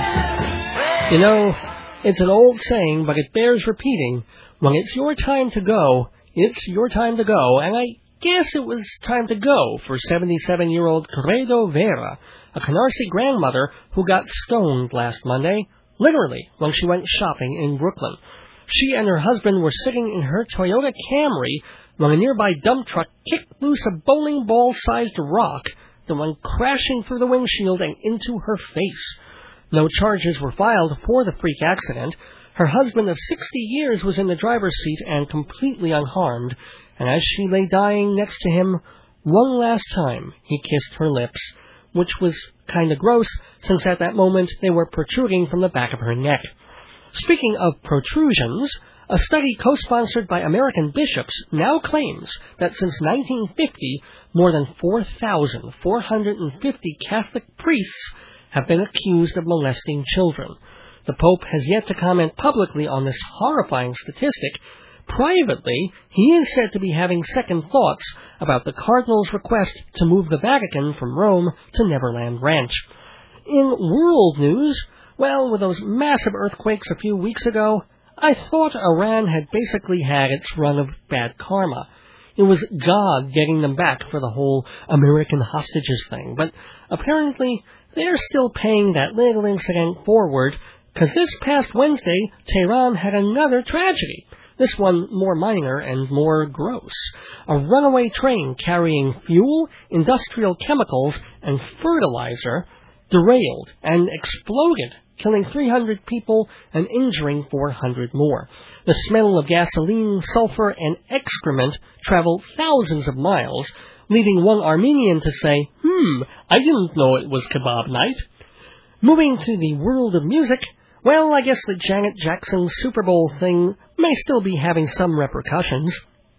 You know, it's an old saying, but it bears repeating. When it's your time to go, it's your time to go. And I guess it was time to go for seventy-seven-year-old Credo Vera, a Canarsie grandmother who got stoned last Monday, literally, when she went shopping in Brooklyn. She and her husband were sitting in her Toyota Camry when a nearby dump truck kicked loose a bowling ball-sized rock that went crashing through the windshield and into her face. No charges were filed for the freak accident. Her husband of sixty years was in the driver's seat and completely unharmed, and as she lay dying next to him, one last time he kissed her lips, which was kind of gross, since at that moment they were protruding from the back of her neck. Speaking of protrusions, a study co-sponsored by American bishops now claims that since nineteen fifty, more than four thousand four hundred fifty Catholic priests have been accused of molesting children. The Pope has yet to comment publicly on this horrifying statistic. Privately, he is said to be having second thoughts about the Cardinal's request to move the Vatican from Rome to Neverland Ranch. In world news, well, with those massive earthquakes a few weeks ago, I thought Iran had basically had its run of bad karma. It was God getting them back for the whole American hostages thing, but apparently they're still paying that little incident forward, because this past Wednesday, Tehran had another tragedy. This one more minor and more gross. A runaway train carrying fuel, industrial chemicals, and fertilizer derailed and exploded, killing three hundred people and injuring four hundred more. The smell of gasoline, sulfur, and excrement traveled thousands of miles, leading one Armenian to say, hmm, I didn't know it was kebab night. Moving to the world of music, well, I guess the Janet Jackson Super Bowl thing may still be having some repercussions.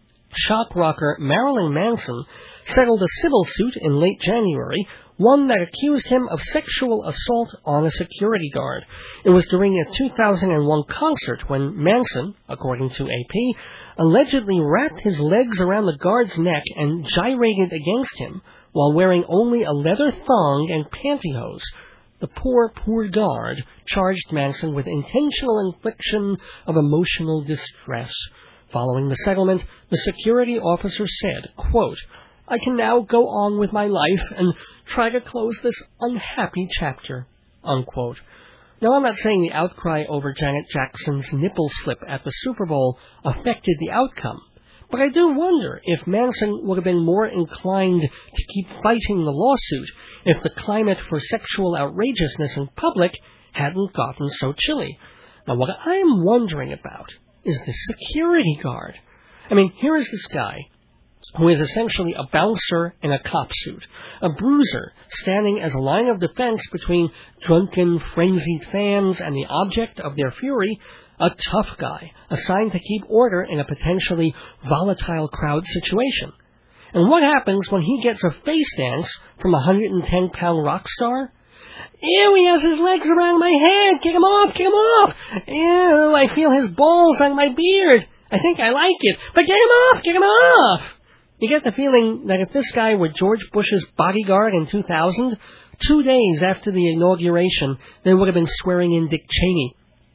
Shock rocker Marilyn Manson settled a civil suit in late January, one that accused him of sexual assault on a security guard. It was during a two thousand one concert when Manson, according to A P, allegedly wrapped his legs around the guard's neck and gyrated against him while wearing only a leather thong and pantyhose. The poor, poor guard charged Manson with intentional infliction of emotional distress. Following the settlement, the security officer said, quote, I can now go on with my life and try to close this unhappy chapter, unquote. Now, I'm not saying the outcry over Janet Jackson's nipple slip at the Super Bowl affected the outcome, but I do wonder if Manson would have been more inclined to keep fighting the lawsuit if the climate for sexual outrageousness in public hadn't gotten so chilly. Now, what I'm wondering about is the security guard. I mean, here is this guy who is essentially a bouncer in a cop suit, a bruiser standing as a line of defense between drunken, frenzied fans and the object of their fury, a tough guy assigned to keep order in a potentially volatile crowd situation. And what happens when he gets a face dance from a one hundred ten pound rock star? Ew, he has his legs around my head. Kick him off, kick him off. Ew, I feel his balls on my beard. I think I like it. But get him off, get him off. You get the feeling that if this guy were George Bush's bodyguard in two thousand, two days after the inauguration, they would have been swearing in Dick Cheney.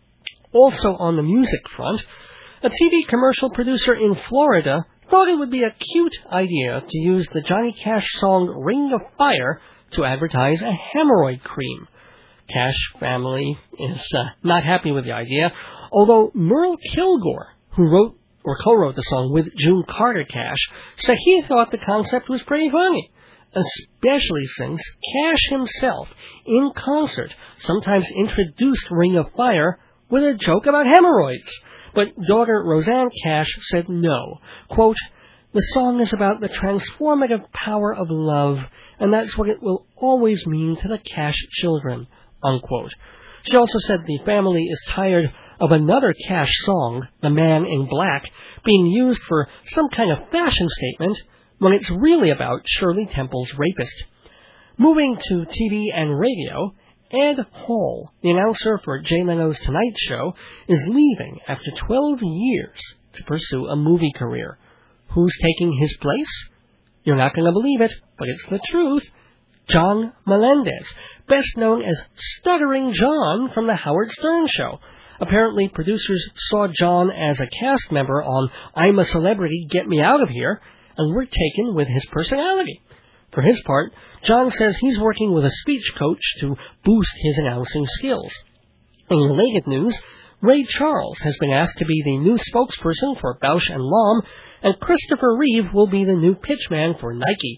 Also on the music front, a T V commercial producer in Florida thought it would be a cute idea to use the Johnny Cash song Ring of Fire to advertise a hemorrhoid cream. Cash family is uh, not happy with the idea, although Merle Kilgore, who wrote or co-wrote the song with June Carter Cash, said he thought the concept was pretty funny, especially since Cash himself, in concert, sometimes introduced Ring of Fire with a joke about hemorrhoids. But daughter Roseanne Cash said no. Quote, the song is about the transformative power of love, and that's what it will always mean to the Cash children, unquote. She also said the family is tired of another Cash song, The Man in Black, being used for some kind of fashion statement when it's really about Shirley Temple's rapist. Moving to T V and radio, Ed Hall, the announcer for Jay Leno's Tonight Show, is leaving after twelve years to pursue a movie career. Who's taking his place? You're not going to believe it, but it's the truth. John Melendez, best known as Stuttering John from The Howard Stern Show. Apparently, producers saw John as a cast member on I'm a Celebrity, Get Me Out of Here, and were taken with his personality. For his part, John says he's working with a speech coach to boost his announcing skills. In related news, Ray Charles has been asked to be the new spokesperson for Bausch and Lomb, and Christopher Reeve will be the new pitchman for Nike.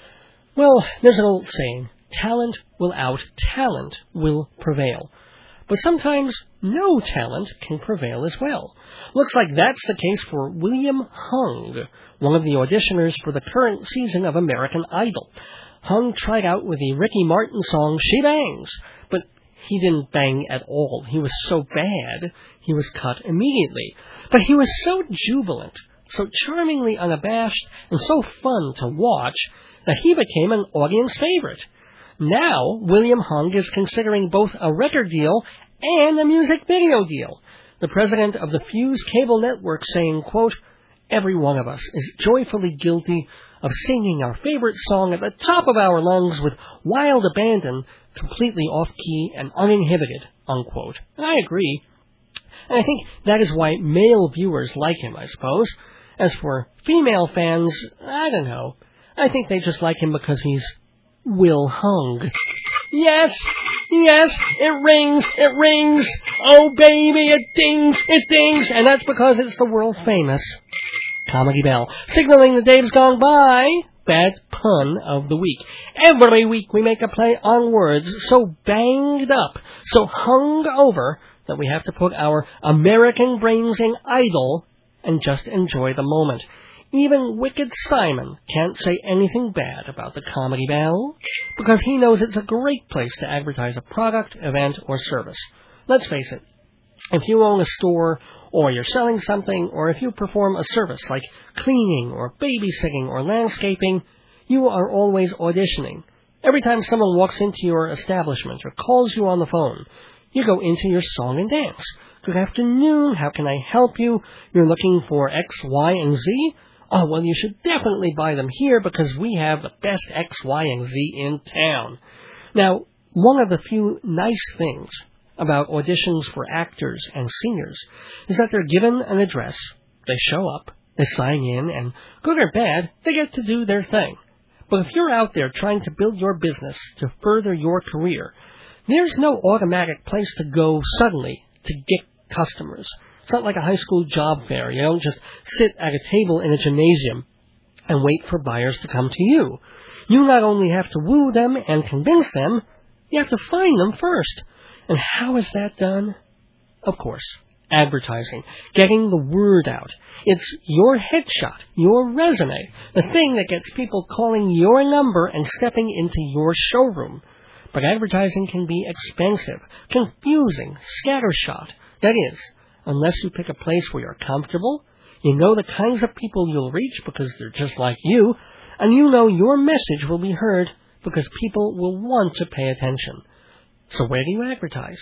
Well, there's an old saying, talent will out, talent will prevail. But sometimes no talent can prevail as well. Looks like that's the case for William Hung, one of the auditioners for the current season of American Idol. Hung tried out with the Ricky Martin song She Bangs, but he didn't bang at all. He was so bad, he was cut immediately. But he was so jubilant, so charmingly unabashed, and so fun to watch that he became an audience favorite. Now, William Hung is considering both a record deal and a music video deal. The president of the Fuse Cable Network saying, quote, every one of us is joyfully guilty of singing our favorite song at the top of our lungs with wild abandon, completely off-key and uninhibited, unquote. And I agree. And I think that is why male viewers like him, I suppose. As for female fans, I don't know. I think they just like him because he's Will Hung. Yes, yes, it rings, it rings. Oh, baby, it dings, it dings. And that's because it's the world-famous Comedy Bell, signaling the days gone by. Bad pun of the week. Every week we make a play on words so banged up, so hung over, that we have to put our American brains in idle and just enjoy the moment. Even Wicked Simon can't say anything bad about the Comedy Bell, because he knows it's a great place to advertise a product, event, or service. Let's face it, if you own a store, or you're selling something, or if you perform a service like cleaning, or babysitting, or landscaping, you are always auditioning. Every time someone walks into your establishment or calls you on the phone, you go into your song and dance. Good afternoon, how can I help you? You're looking for X, Y, and Z? Oh, well, you should definitely buy them here because we have the best X, Y, and Z in town. Now, one of the few nice things about auditions for actors and singers is that they're given an address, they show up, they sign in, and good or bad, they get to do their thing. But if you're out there trying to build your business to further your career, there's no automatic place to go suddenly to get customers. It's not like a high school job fair. You don't just sit at a table in a gymnasium and wait for buyers to come to you. You not only have to woo them and convince them, you have to find them first. And how is that done? Of course, advertising, getting the word out. It's your headshot, your resume, the thing that gets people calling your number and stepping into your showroom. But advertising can be expensive, confusing, scattershot. That is, unless you pick a place where you're comfortable, you know the kinds of people you'll reach because they're just like you, and you know your message will be heard because people will want to pay attention. So where do you advertise?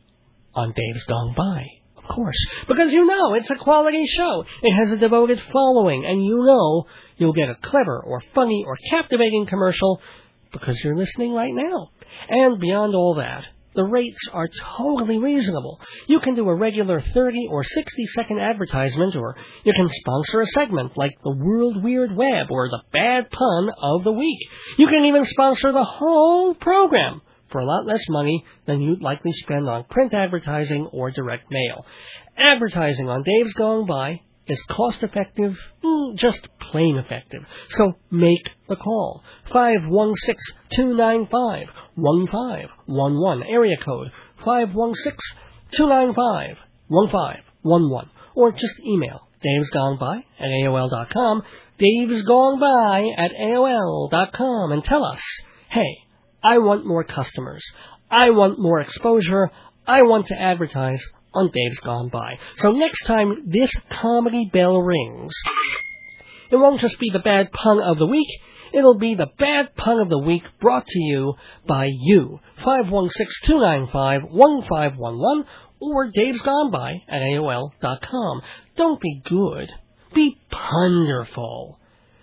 On Dave's Gone By, of course, because you know it's a quality show. It has a devoted following, and you know you'll get a clever or funny or captivating commercial because you're listening right now. And beyond all that, the rates are totally reasonable. You can do a regular thirty or sixty second advertisement, or you can sponsor a segment like the World Weird Web or the Bad Pun of the Week. You can even sponsor the whole program for a lot less money than you'd likely spend on print advertising or direct mail. Advertising on Dave's Gone By is cost-effective, just plain effective. So make the call. five one six, two nine five, one five one one. Area code five one six, two nine five, one five one one. Or just email davesgoneby at A O L dot com, davesgoneby at A O L dot com, and tell us, hey, I want more customers. I want more exposure. I want to advertise on Dave's Gone By. So next time this comedy bell rings, it won't just be the bad pun of the week. It'll be the Bad Pun of the Week, brought to you by you. five one six, two nine five, one five one one or Dave's Gone By at A O L dot com. Don't be good. Be punderful.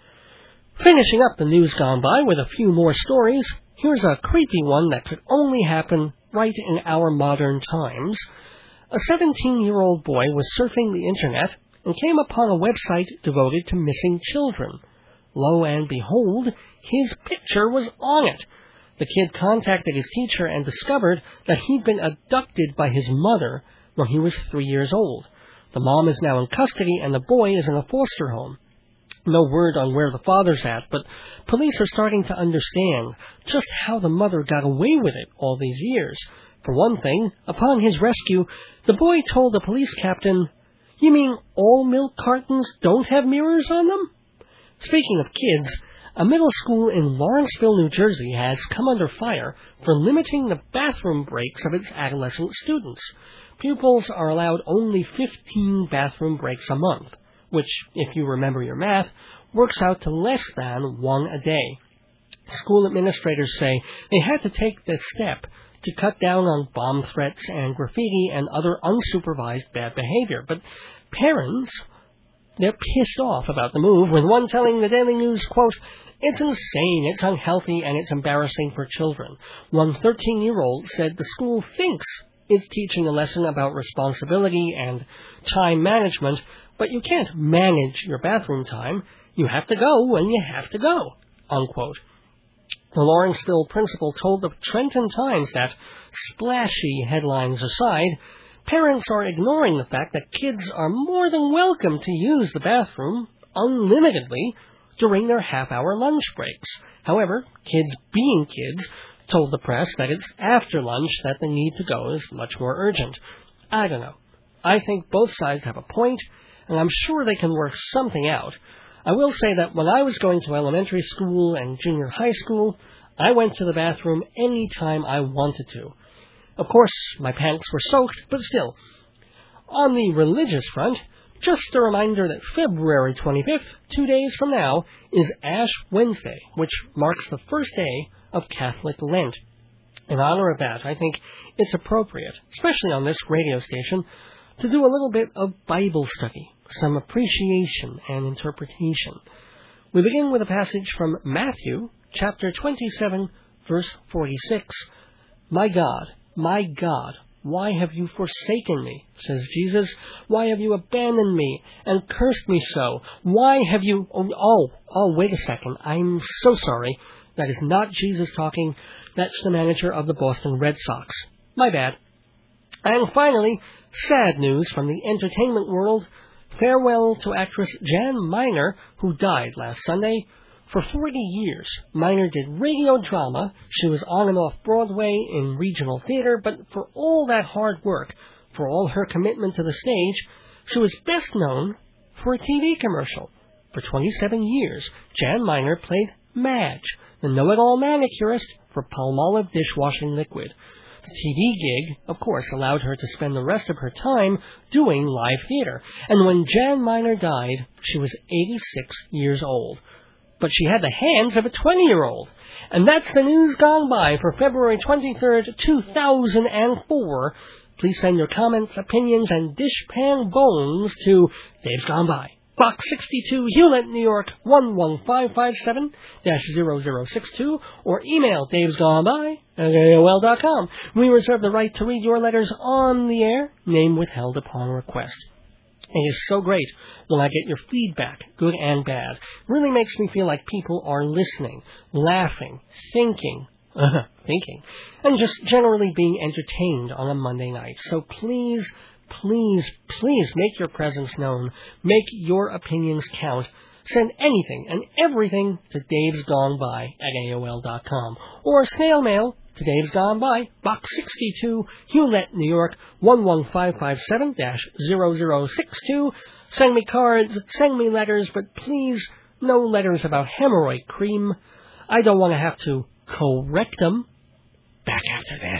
Finishing up the news gone by with a few more stories, here's a creepy one that could only happen right in our modern times. A seventeen-year-old boy was surfing the internet and came upon a website devoted to missing children. Lo and behold, his picture was on it. The kid contacted his teacher and discovered that he'd been abducted by his mother when he was three years old. The mom is now in custody and the boy is in a foster home. No word on where the father's at, but police are starting to understand just how the mother got away with it all these years. For one thing, upon his rescue, the boy told the police captain, "You mean all milk cartons don't have mirrors on them?" Speaking of kids, a middle school in Lawrenceville, New Jersey has come under fire for limiting the bathroom breaks of its adolescent students. Pupils are allowed only fifteen bathroom breaks a month, which, if you remember your math, works out to less than one a day. School administrators say they had to take this step to cut down on bomb threats and graffiti and other unsupervised bad behavior. But parents, they're pissed off about the move, with one telling the Daily News, quote, "It's insane, it's unhealthy, and it's embarrassing for children." One thirteen-year-old said the school thinks it's teaching a lesson about responsibility and time management, but you can't manage your bathroom time. You have to go when you have to go, unquote. The Lawrenceville principal told the Trenton Times that, splashy headlines aside, parents are ignoring the fact that kids are more than welcome to use the bathroom unlimitedly during their half-hour lunch breaks. However, kids being kids told the press that it's after lunch that the need to go is much more urgent. I don't know. I think both sides have a point, and I'm sure they can work something out. I will say that when I was going to elementary school and junior high school, I went to the bathroom any time I wanted to. Of course, my pants were soaked, but still. On the religious front, just a reminder that February twenty-fifth, two days from now, is Ash Wednesday, which marks the first day of Catholic Lent. In honor of that, I think it's appropriate, especially on this radio station, to do a little bit of Bible study, some appreciation and interpretation. We begin with a passage from Matthew, chapter twenty-seven, verse forty-six. "My God, my God, why have you forsaken me, says Jesus. Why have you abandoned me and cursed me so? Why have you... Oh, oh, oh, wait a second. I'm so sorry. That is not Jesus talking. That's the manager of the Boston Red Sox. My bad." And finally, sad news from the entertainment world. Farewell to actress Jan Miner, who died last Sunday. For forty years, Miner did radio drama. She was on and off Broadway in regional theater, but for all that hard work, for all her commitment to the stage, she was best known for a T V commercial. For twenty-seven years, Jan Miner played Madge, the know-it-all manicurist for Palmolive dishwashing liquid. The T V gig, of course, allowed her to spend the rest of her time doing live theater, and when Jan Miner died, she was eighty-six years old. But she had the hands of a twenty-year-old. And that's the news gone by for February twenty-third, two thousand four. Please send your comments, opinions, and dishpan bones to Dave's Gone By, Box sixty-two, Hewlett, New York, one one five five seven dash zero zero six two, or email davesgoneby at A O L dot com. We reserve the right to read your letters on the air, name withheld upon request. It is so great when I get your feedback, good and bad. It really makes me feel like people are listening, laughing, thinking, uh, thinking, and just generally being entertained on a Monday night. So please, please, please make your presence known. Make your opinions count. Send anything and everything to Dave's Gone By at A O L dot com, or snail mail to Dave's Gone By, Box sixty-two, Hewlett, New York, one one five five seven dash zero zero six two. Send me cards, send me letters, but please, no letters about hemorrhoid cream. I don't want to have to correct them. Back after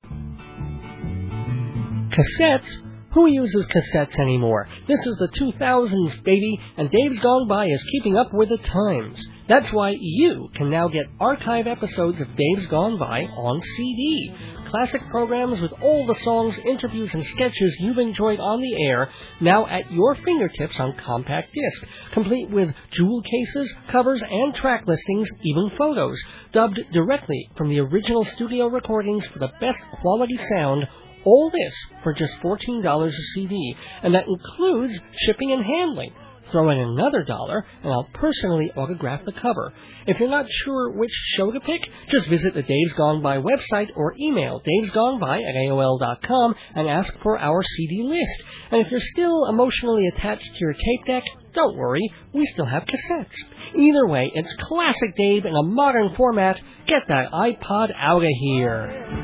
this. Cassettes? Who uses cassettes anymore? This is the two thousands, baby, and Dave's Gone By is keeping up with the times. That's why you can now get archive episodes of Dave's Gone By on C D. Classic programs with all the songs, interviews, and sketches you've enjoyed on the air, now at your fingertips on compact disc, complete with jewel cases, covers, and track listings, even photos, dubbed directly from the original studio recordings for the best quality sound. All this for just fourteen dollars a C D, and that includes shipping and handling. Throw in another dollar, and I'll personally autograph the cover. If you're not sure which show to pick, just visit the Dave's Gone By website or email davesgoneby at A O L dot com and ask for our C D list. And if you're still emotionally attached to your tape deck, don't worry, we still have cassettes. Either way, it's classic Dave in a modern format. Get that iPod out of here.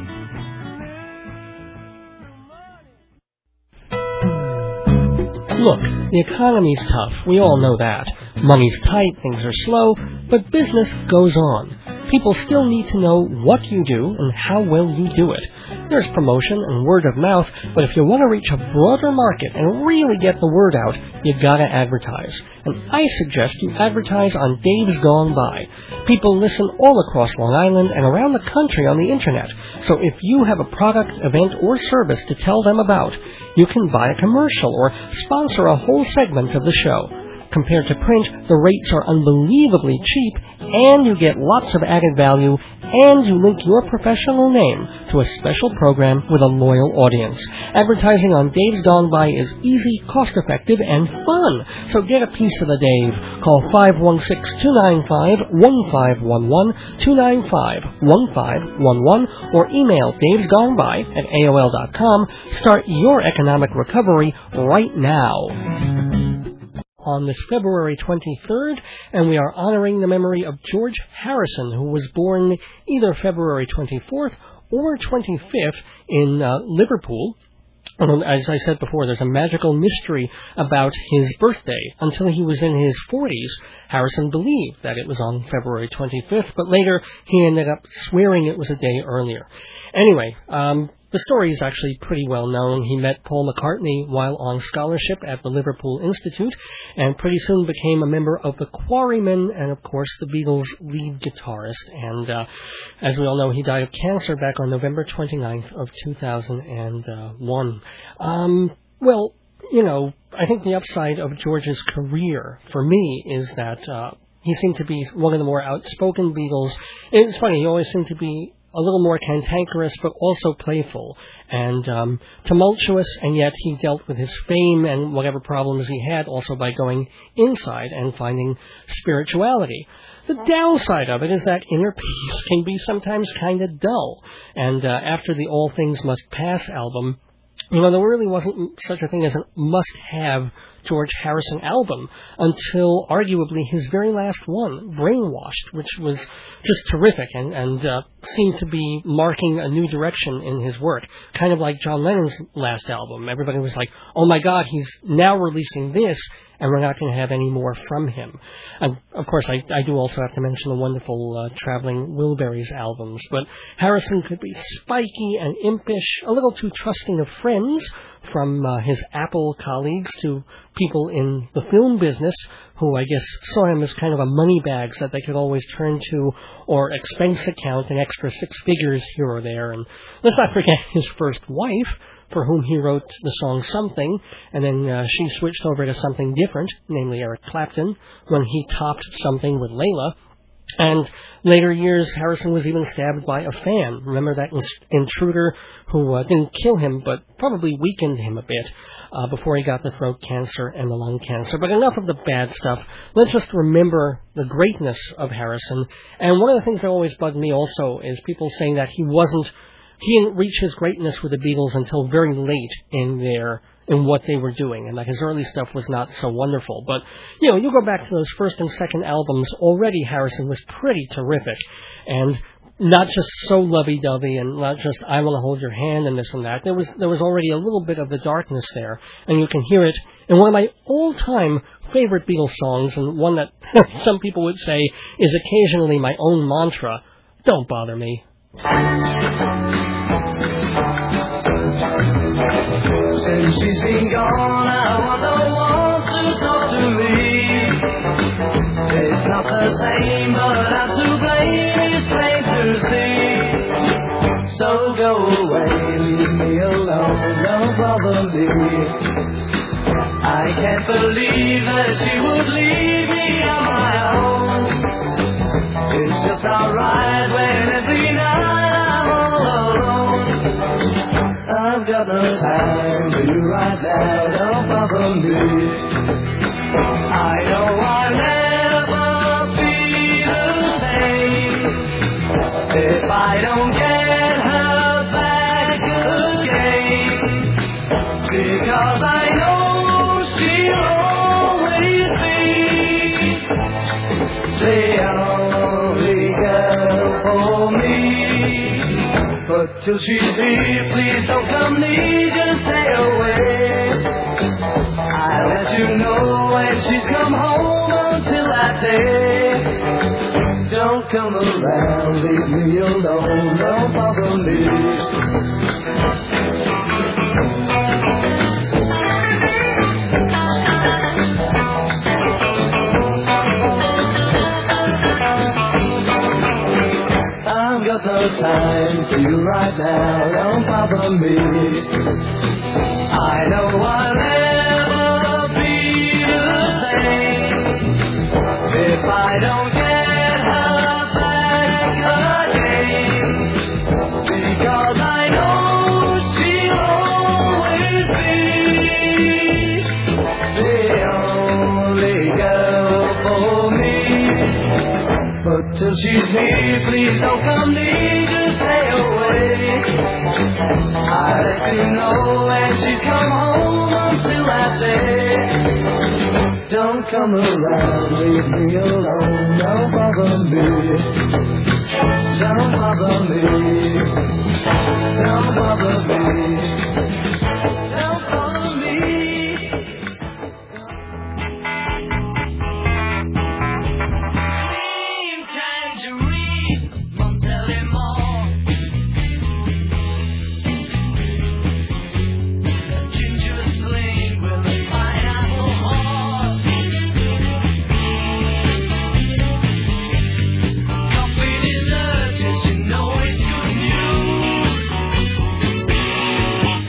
Look, the economy's tough. We all know that. Money's tight, things are slow, but business goes on. People still need to know what you do and how well you do it. There's promotion and word of mouth, but if you want to reach a broader market and really get the word out, you gotta advertise. And I suggest you advertise on Dave's Gone By. People listen all across Long Island and around the country on the internet. So if you have a product, event, or service to tell them about, you can buy a commercial or sponsor a whole segment of the show. Compared to print, the rates are unbelievably cheap, and you get lots of added value, and you link your professional name to a special program with a loyal audience. Advertising on Dave's Gone By is easy, cost-effective, and fun. So get a piece of the Dave. Call five one six, two nine five, one five one one, two nine five, one five one one, or email davesgoneby at A O L dot com. Start your economic recovery right now. On this February twenty-third, and we are honoring the memory of George Harrison, who was born either February twenty-fourth or twenty-fifth in uh, Liverpool. And as I said before, there's a magical mystery about his birthday. Until he was in his forties, Harrison believed that it was on February twenty-fifth, but later he ended up swearing it was a day earlier. Anyway, um... the story is actually pretty well known. He met Paul McCartney while on scholarship at the Liverpool Institute and pretty soon became a member of the Quarrymen and, of course, the Beatles' lead guitarist. And uh, as we all know, he died of cancer back on November twenty-ninth of two thousand one. Um, well, you know, I think the upside of George's career, for me, is that uh, he seemed to be one of the more outspoken Beatles. It's funny, he always seemed to be a little more cantankerous, but also playful and um, tumultuous, and yet he dealt with his fame and whatever problems he had also by going inside and finding spirituality. The downside of it is that inner peace can be sometimes kind of dull, and uh, after the All Things Must Pass album, you know, there really wasn't such a thing as a must-have George Harrison album until arguably his very last one, Brainwashed, which was just terrific and, and uh, seemed to be marking a new direction in his work, kind of like John Lennon's last album. Everybody was like, oh my God, he's now releasing this, and we're not going to have any more from him. And of course, I, I do also have to mention the wonderful uh, Traveling Wilburys albums, but Harrison could be spiky and impish, a little too trusting of friends, from uh, his Apple colleagues to people in the film business who I guess saw him as kind of a money bag that they could always turn to, or expense account an extra six figures here or there. And let's not forget his first wife, for whom he wrote the song Something, and then uh, she switched over to something different, namely Eric Clapton, when he topped Something with Layla. And later years, Harrison was even stabbed by a fan. Remember that intruder who uh, didn't kill him, but probably weakened him a bit uh, before he got the throat cancer and the lung cancer. But enough of the bad stuff. Let's just remember the greatness of Harrison. And one of the things that always bugged me also is people saying that he wasn't, he didn't reach his greatness with the Beatles until very late in their in what they were doing, and that his early stuff was not so wonderful. But, you know, you go back to those first and second albums, already Harrison was pretty terrific, and not just so lovey-dovey, and not just I Want to Hold Your Hand and this and that. There was there was already a little bit of the darkness there, and you can hear it in one of my all-time favorite Beatles songs, and one that some people would say is occasionally my own mantra, Don't Bother Me. Since she's been gone, I want the one to talk to me. It's not the the same, but I'm to blame, it's plain to see. So go away, leave me alone, don't bother me. I can't believe that she would leave me on my own. It's just alright when every night I'm all alone. I've got no time for you right now, don't bother me. I know I'll never be the same if I don't get her back again, because I know she'll always be the only girl for me. But till she's here, please don't come near, just stay away. I'll let you know when she's come home. Until that day, don't come around, leave me alone, don't bother me. I've got no time for you right now, don't bother me. I know I'll never be the same if I don't get her back again, because I know she'll always be the only girl for me. But till she's here, please don't come near, just stay away. I'll let you know when she's come home. Until that day, don't come around, leave me alone, don't bother me. Don't bother me. Don't bother me. Don't bother me. Tangerine, Montelimon, ginger sling with a pineapple heart, coffee dessert, just you know it's good news.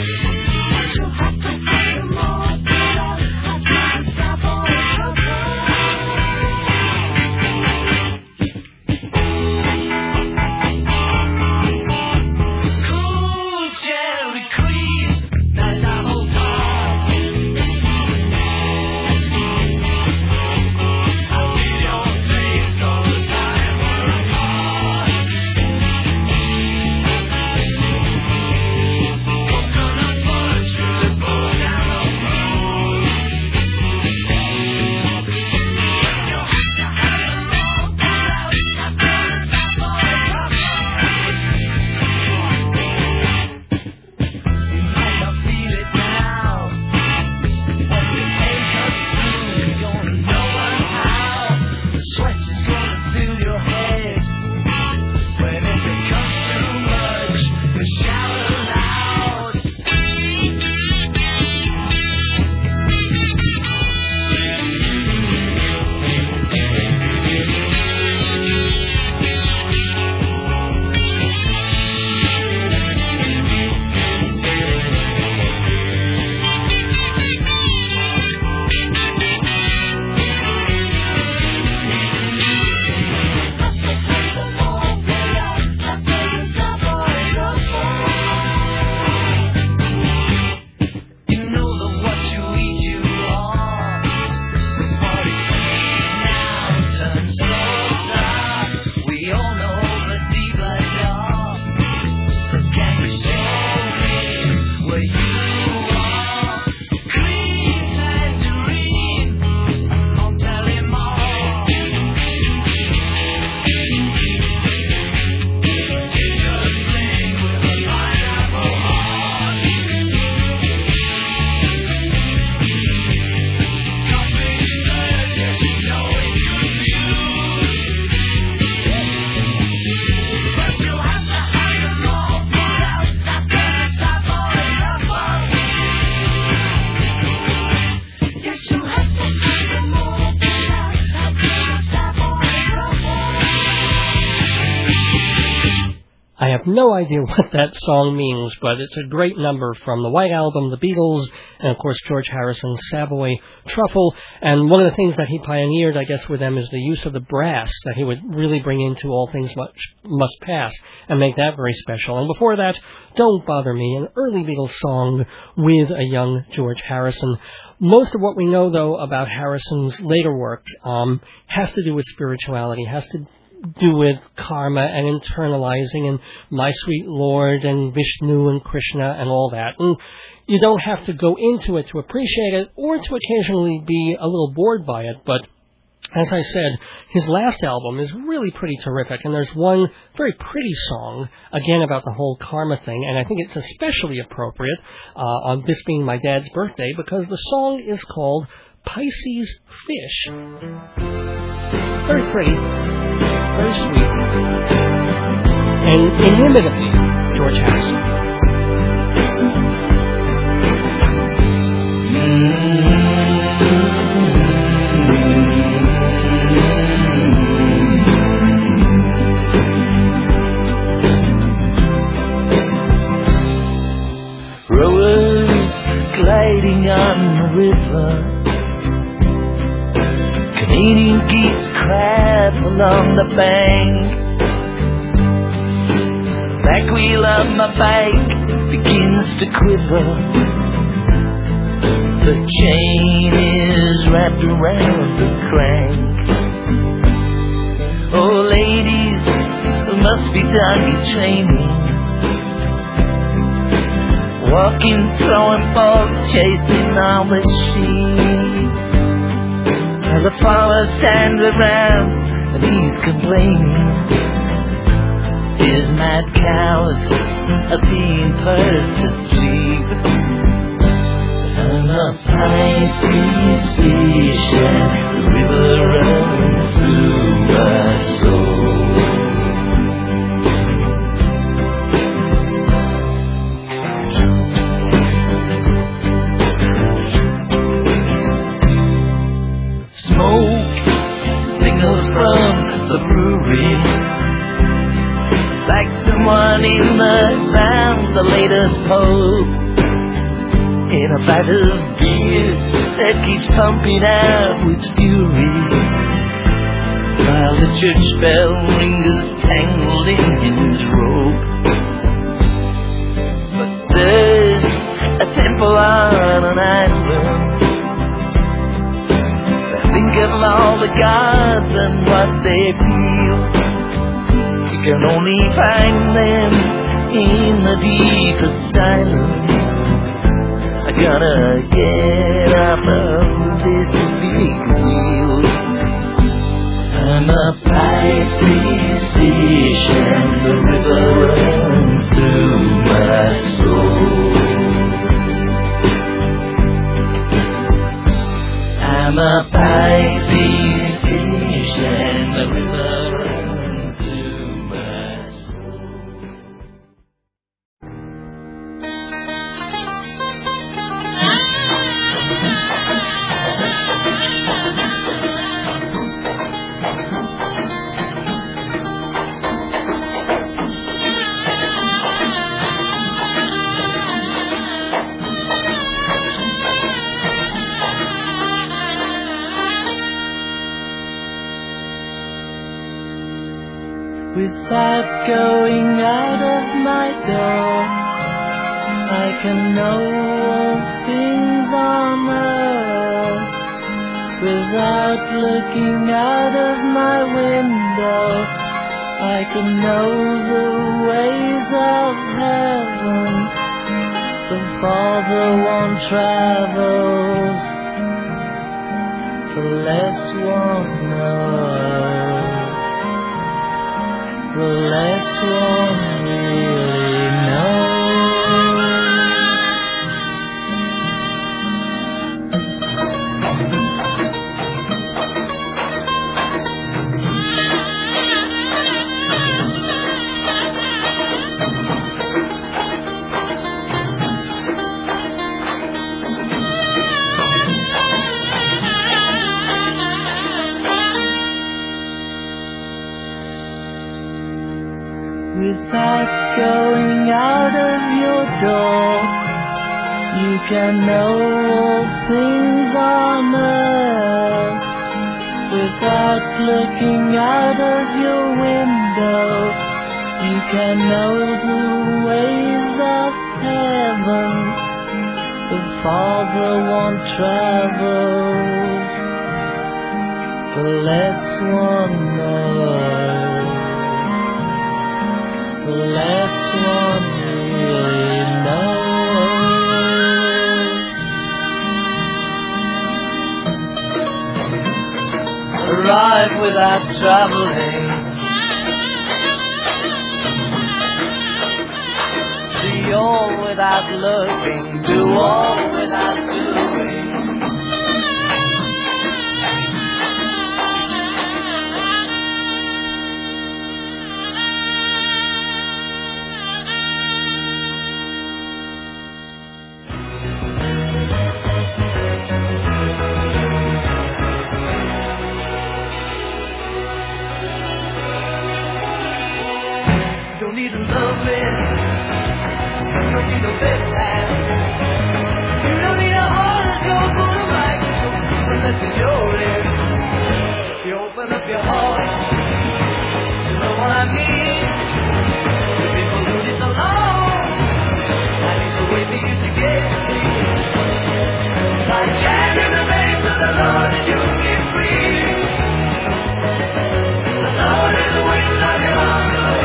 have no idea what that song means, but it's a great number from the White Album, the Beatles, and of course George Harrison's Savoy Truffle. And one of the things that he pioneered, I guess, with them is the use of the brass that he would really bring into All Things Much Must Pass and make that very special. And before that, Don't Bother Me, an early Beatles song with a young George Harrison. Most of what we know, though, about Harrison's later work um, has to do with spirituality, has to do with karma and internalizing and My Sweet Lord and Vishnu and Krishna and all that. And you don't have to go into it to appreciate it or to occasionally be a little bored by it, but as I said, his last album is really pretty terrific, and there's one very pretty song, again, about the whole karma thing, and I think it's especially appropriate uh, on this being my dad's birthday, because the song is called Pisces Fish. Very pretty, very sweet, and inimitably George Harrison. Gliding on the river, Canadian geese crab along the bank. Back wheel of my bike begins to quiver. The chain is wrapped around the crank. Oh, ladies, there must be donkey training. Walking, throwing balls, chasing all the sheep. And the farmer stands around and he's complaining. His mad cows are being put to sleep. And the Pisces fish and the river runs through my soul. From the brewery, like someone in the ground, the latest hope in a vat of beer that keeps pumping out with fury, while the church bell rings tangled in his rope. But there's a temple on an island. Think of all the gods and what they feel. You can only find them in the deepest silence. I gotta get off of this big wheel. I'm a Pisces fish and the river runs through my soul. I'm a Pisces fish and the river runs through my soul. Without going out of my door, I can know all things on earth. Without looking out of my window, I can know the ways of heaven. The farther one travels, the less one knows. The less one really knows. Without shore. You can know all things on earth without looking out of your window. You can know the ways of heaven the farther one travels, the less one knows, the less one really knows. Arrive without traveling, see all without looking, do all without doing. Don't need to love it. You don't need a bed hat. You don't need a heart to go for the right. Unless it's yours. You open up your heart. You know what I mean? The people who need the law. I need to wait for you to get me. I stand in the face of the Lord and you'll get free. The Lord is the wings of your arms.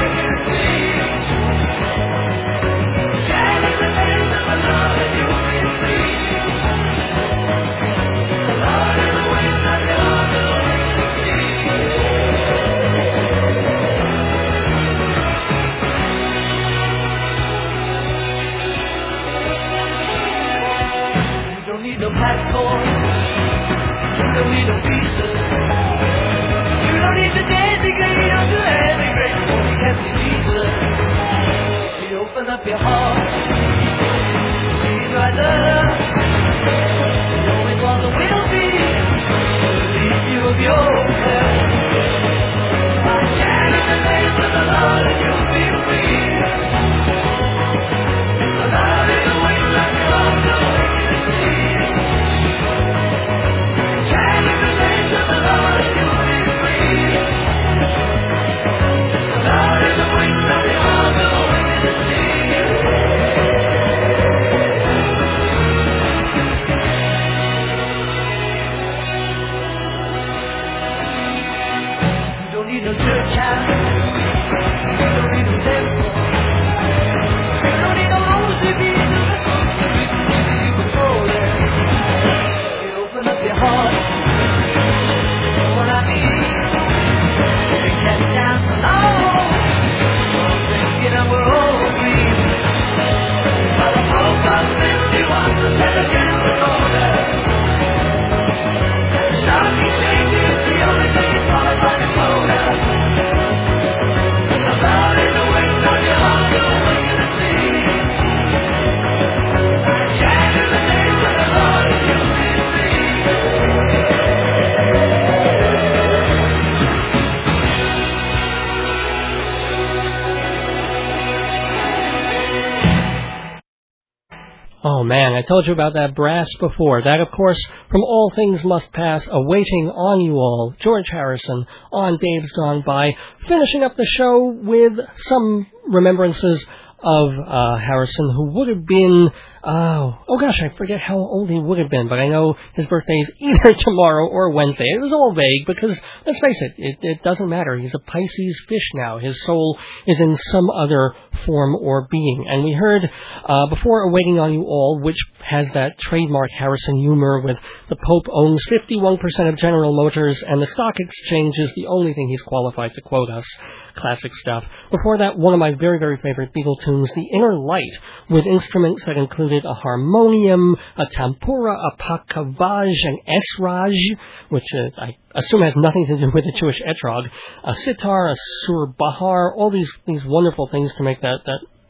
Passport. You don't need a visa. You don't need to dance to get you to any great one. You can't see Jesus. You open up your heart. See right there. The only one that will be. Leave you of yourself. I stand in the face of the Lord and you'll be free. The Lord is the wings of your arms. The way to see. Oh man, I told you about that brass before. That, of course, from All Things Must Pass, awaiting on you all, George Harrison on Dave's Gone By, finishing up the show with some remembrances of uh, Harrison, who would have been, uh, oh gosh, I forget how old he would have been, but I know his birthday is either tomorrow or Wednesday. It was all vague because, let's face it, it, it doesn't matter. He's a Pisces fish now. His soul is in some other form or being. And we heard uh, before Awaiting on You All, which has that trademark Harrison humor with the Pope owns fifty-one percent of General Motors and the stock exchange is the only thing he's qualified to quote us. Classic stuff. Before that, one of my very, very favorite Beatle tunes, The Inner Light, with instruments that included a harmonium, a tampura, a pakavaj, an esraj, which uh, I assume has nothing to do with the Jewish etrog, a sitar, a sur bahar, all these, these wonderful things to make that, that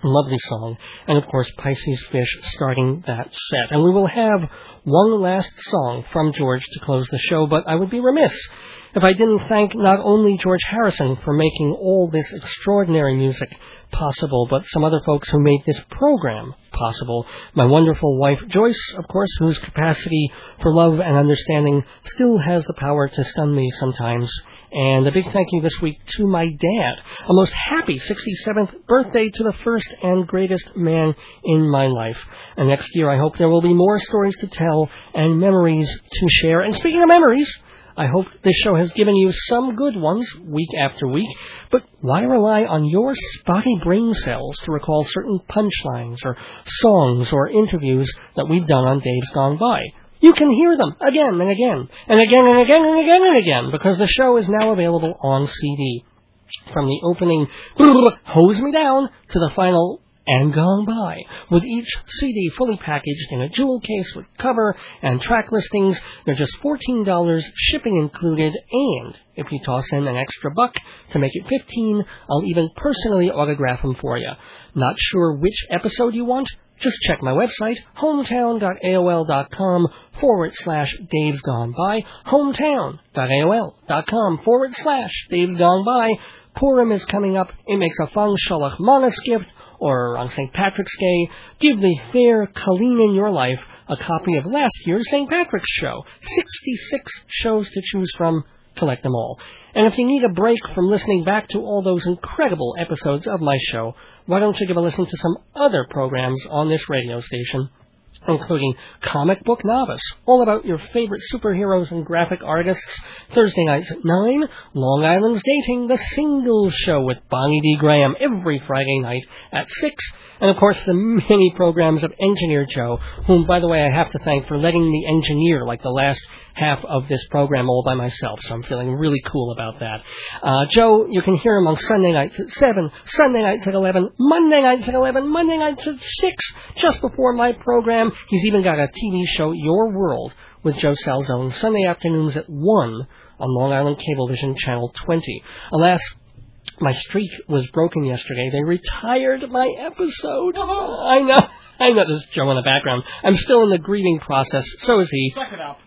Lovely song. And, of course, Pisces Fish starting that set. And we will have one last song from George to close the show, but I would be remiss if I didn't thank not only George Harrison for making all this extraordinary music possible, but some other folks who made this program possible. My wonderful wife, Joyce, of course, whose capacity for love and understanding still has the power to stun me sometimes. And a big thank you this week to my dad. A most happy sixty-seventh birthday to the first and greatest man in my life. And next year I hope there will be more stories to tell and memories to share. And speaking of memories, I hope this show has given you some good ones week after week. But why rely on your spotty brain cells to recall certain punchlines or songs or interviews that we've done on Dave's Gone By? You can hear them again and again, and again and again and again and again, because the show is now available on C D. From the opening, hose me down, to the final, and gone by, with each C D fully packaged in a jewel case with cover and track listings. They're just fourteen dollars, shipping included, and if you toss in an extra buck to make it fifteen dollars, I'll even personally autograph them for you. Not sure which episode you want? Just check my website, hometown.aol.com forward slash Dave's Gone By, hometown.aol.com forward slash Dave's Gone By. Purim is coming up. It makes a fun Shalach Manas gift, or on Saint Patrick's Day, give the fair Colleen in your life a copy of last year's Saint Patrick's show. sixty-six shows to choose from. Collect them all. And if you need a break from listening back to all those incredible episodes of my show, why don't you give a listen to some other programs on this radio station, including Comic Book Novice, all about your favorite superheroes and graphic artists, Thursday nights at nine, Long Island's Dating, The Singles Show with Bonnie D. Graham every Friday night at six, and of course the many programs of Engineer Joe, whom, by the way, I have to thank for letting me engineer like the last half of this program all by myself, so I'm feeling really cool about that. Uh, Joe, you can hear him on Sunday nights at seven, Sunday nights at eleven, Monday nights at eleven, Monday nights at six, just before my program. He's even got a T V show, Your World, with Joe Salzone, Sunday afternoons at one on Long Island Cablevision Channel twenty. Alas, my streak was broken yesterday. They retired my episode. I know. I know there's Joe in the background. I'm still in the grieving process. So is he. Suck it up.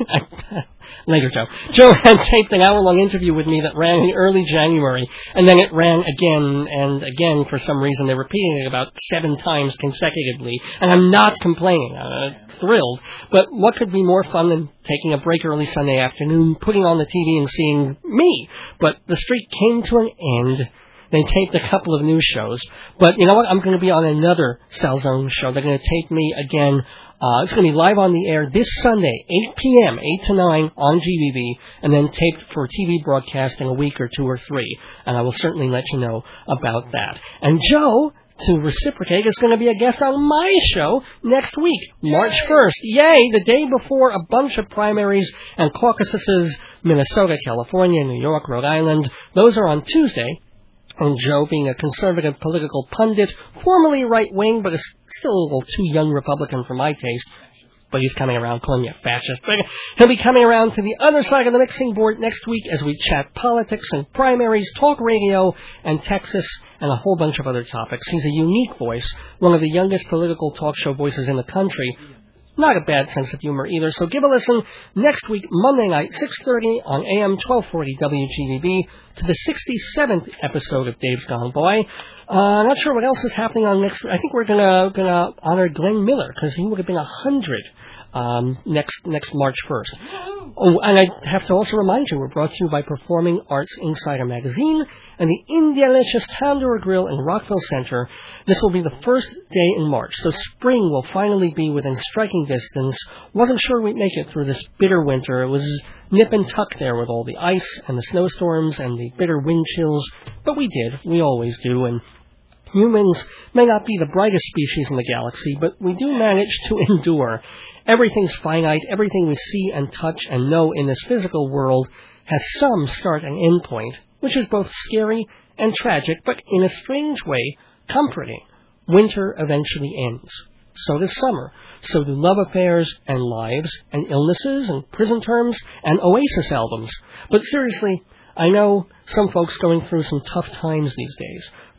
Later, Joe. Joe had taped an hour-long interview with me that ran in early January, and then it ran again and again for some reason. They're repeating it about seven times consecutively, and I'm not complaining. I'm thrilled. But what could be more fun than taking a break early Sunday afternoon, putting on the T V and seeing me? But the streak came to an end. They taped a couple of new shows. But you know what? I'm going to be on another Salzone show. They're going to tape me again. Uh, it's going to be live on the air this Sunday, eight p.m., eight to nine on G B B, and then taped for T V broadcast in a week or two or three. And I will certainly let you know about that. And Joe, to reciprocate, is going to be a guest on my show next week, March first. Yay! The day before a bunch of primaries and caucuses, Minnesota, California, New York, Rhode Island. Those are on Tuesday. And Joe, being a conservative political pundit, formerly right-wing, but is still a little too young Republican for my taste, but he's coming around, calling me a fascist. But he'll be coming around to the other side of the mixing board next week as we chat politics and primaries, talk radio, and Texas, and a whole bunch of other topics. He's a unique voice, one of the youngest political talk show voices in the country. Not a bad sense of humor either. So give a listen next week, Monday night, six thirty on A M twelve forty W G B B, to the sixty-seventh episode of Dave's Gone By. Uh, not sure what else is happening on next. I think we're gonna gonna honor Glenn Miller because he would have been a hundred um, next next March first. Oh, and I have to also remind you, we're brought to you by Performing Arts Insider Magazine and the Indialicious Tandoor Grill in Rockville Center. This will be the first day in March, so spring will finally be within striking distance. Wasn't sure we'd make it through this bitter winter. It was nip and tuck there with all the ice and the snowstorms and the bitter wind chills, but we did. We always do, and humans may not be the brightest species in the galaxy, but we do manage to endure. Everything's finite. Everything we see and touch and know in this physical world has some start and end point, which is both scary and tragic, but in a strange way, comforting. Winter eventually ends. So does summer. So do love affairs and lives and illnesses and prison terms and Oasis albums. But seriously, I know some folks going through some tough times these days,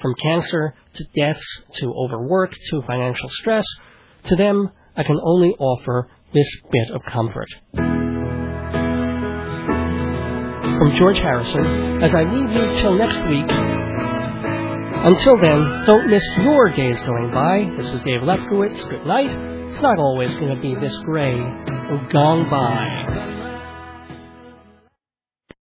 From cancer to deaths to overwork to financial stress, to them I can only offer this bit of comfort. From George Harrison, as I leave you till next week, until then, don't miss your days going by. This is Dave Lefkowitz. Good night. It's not always going to be this gray or gone by.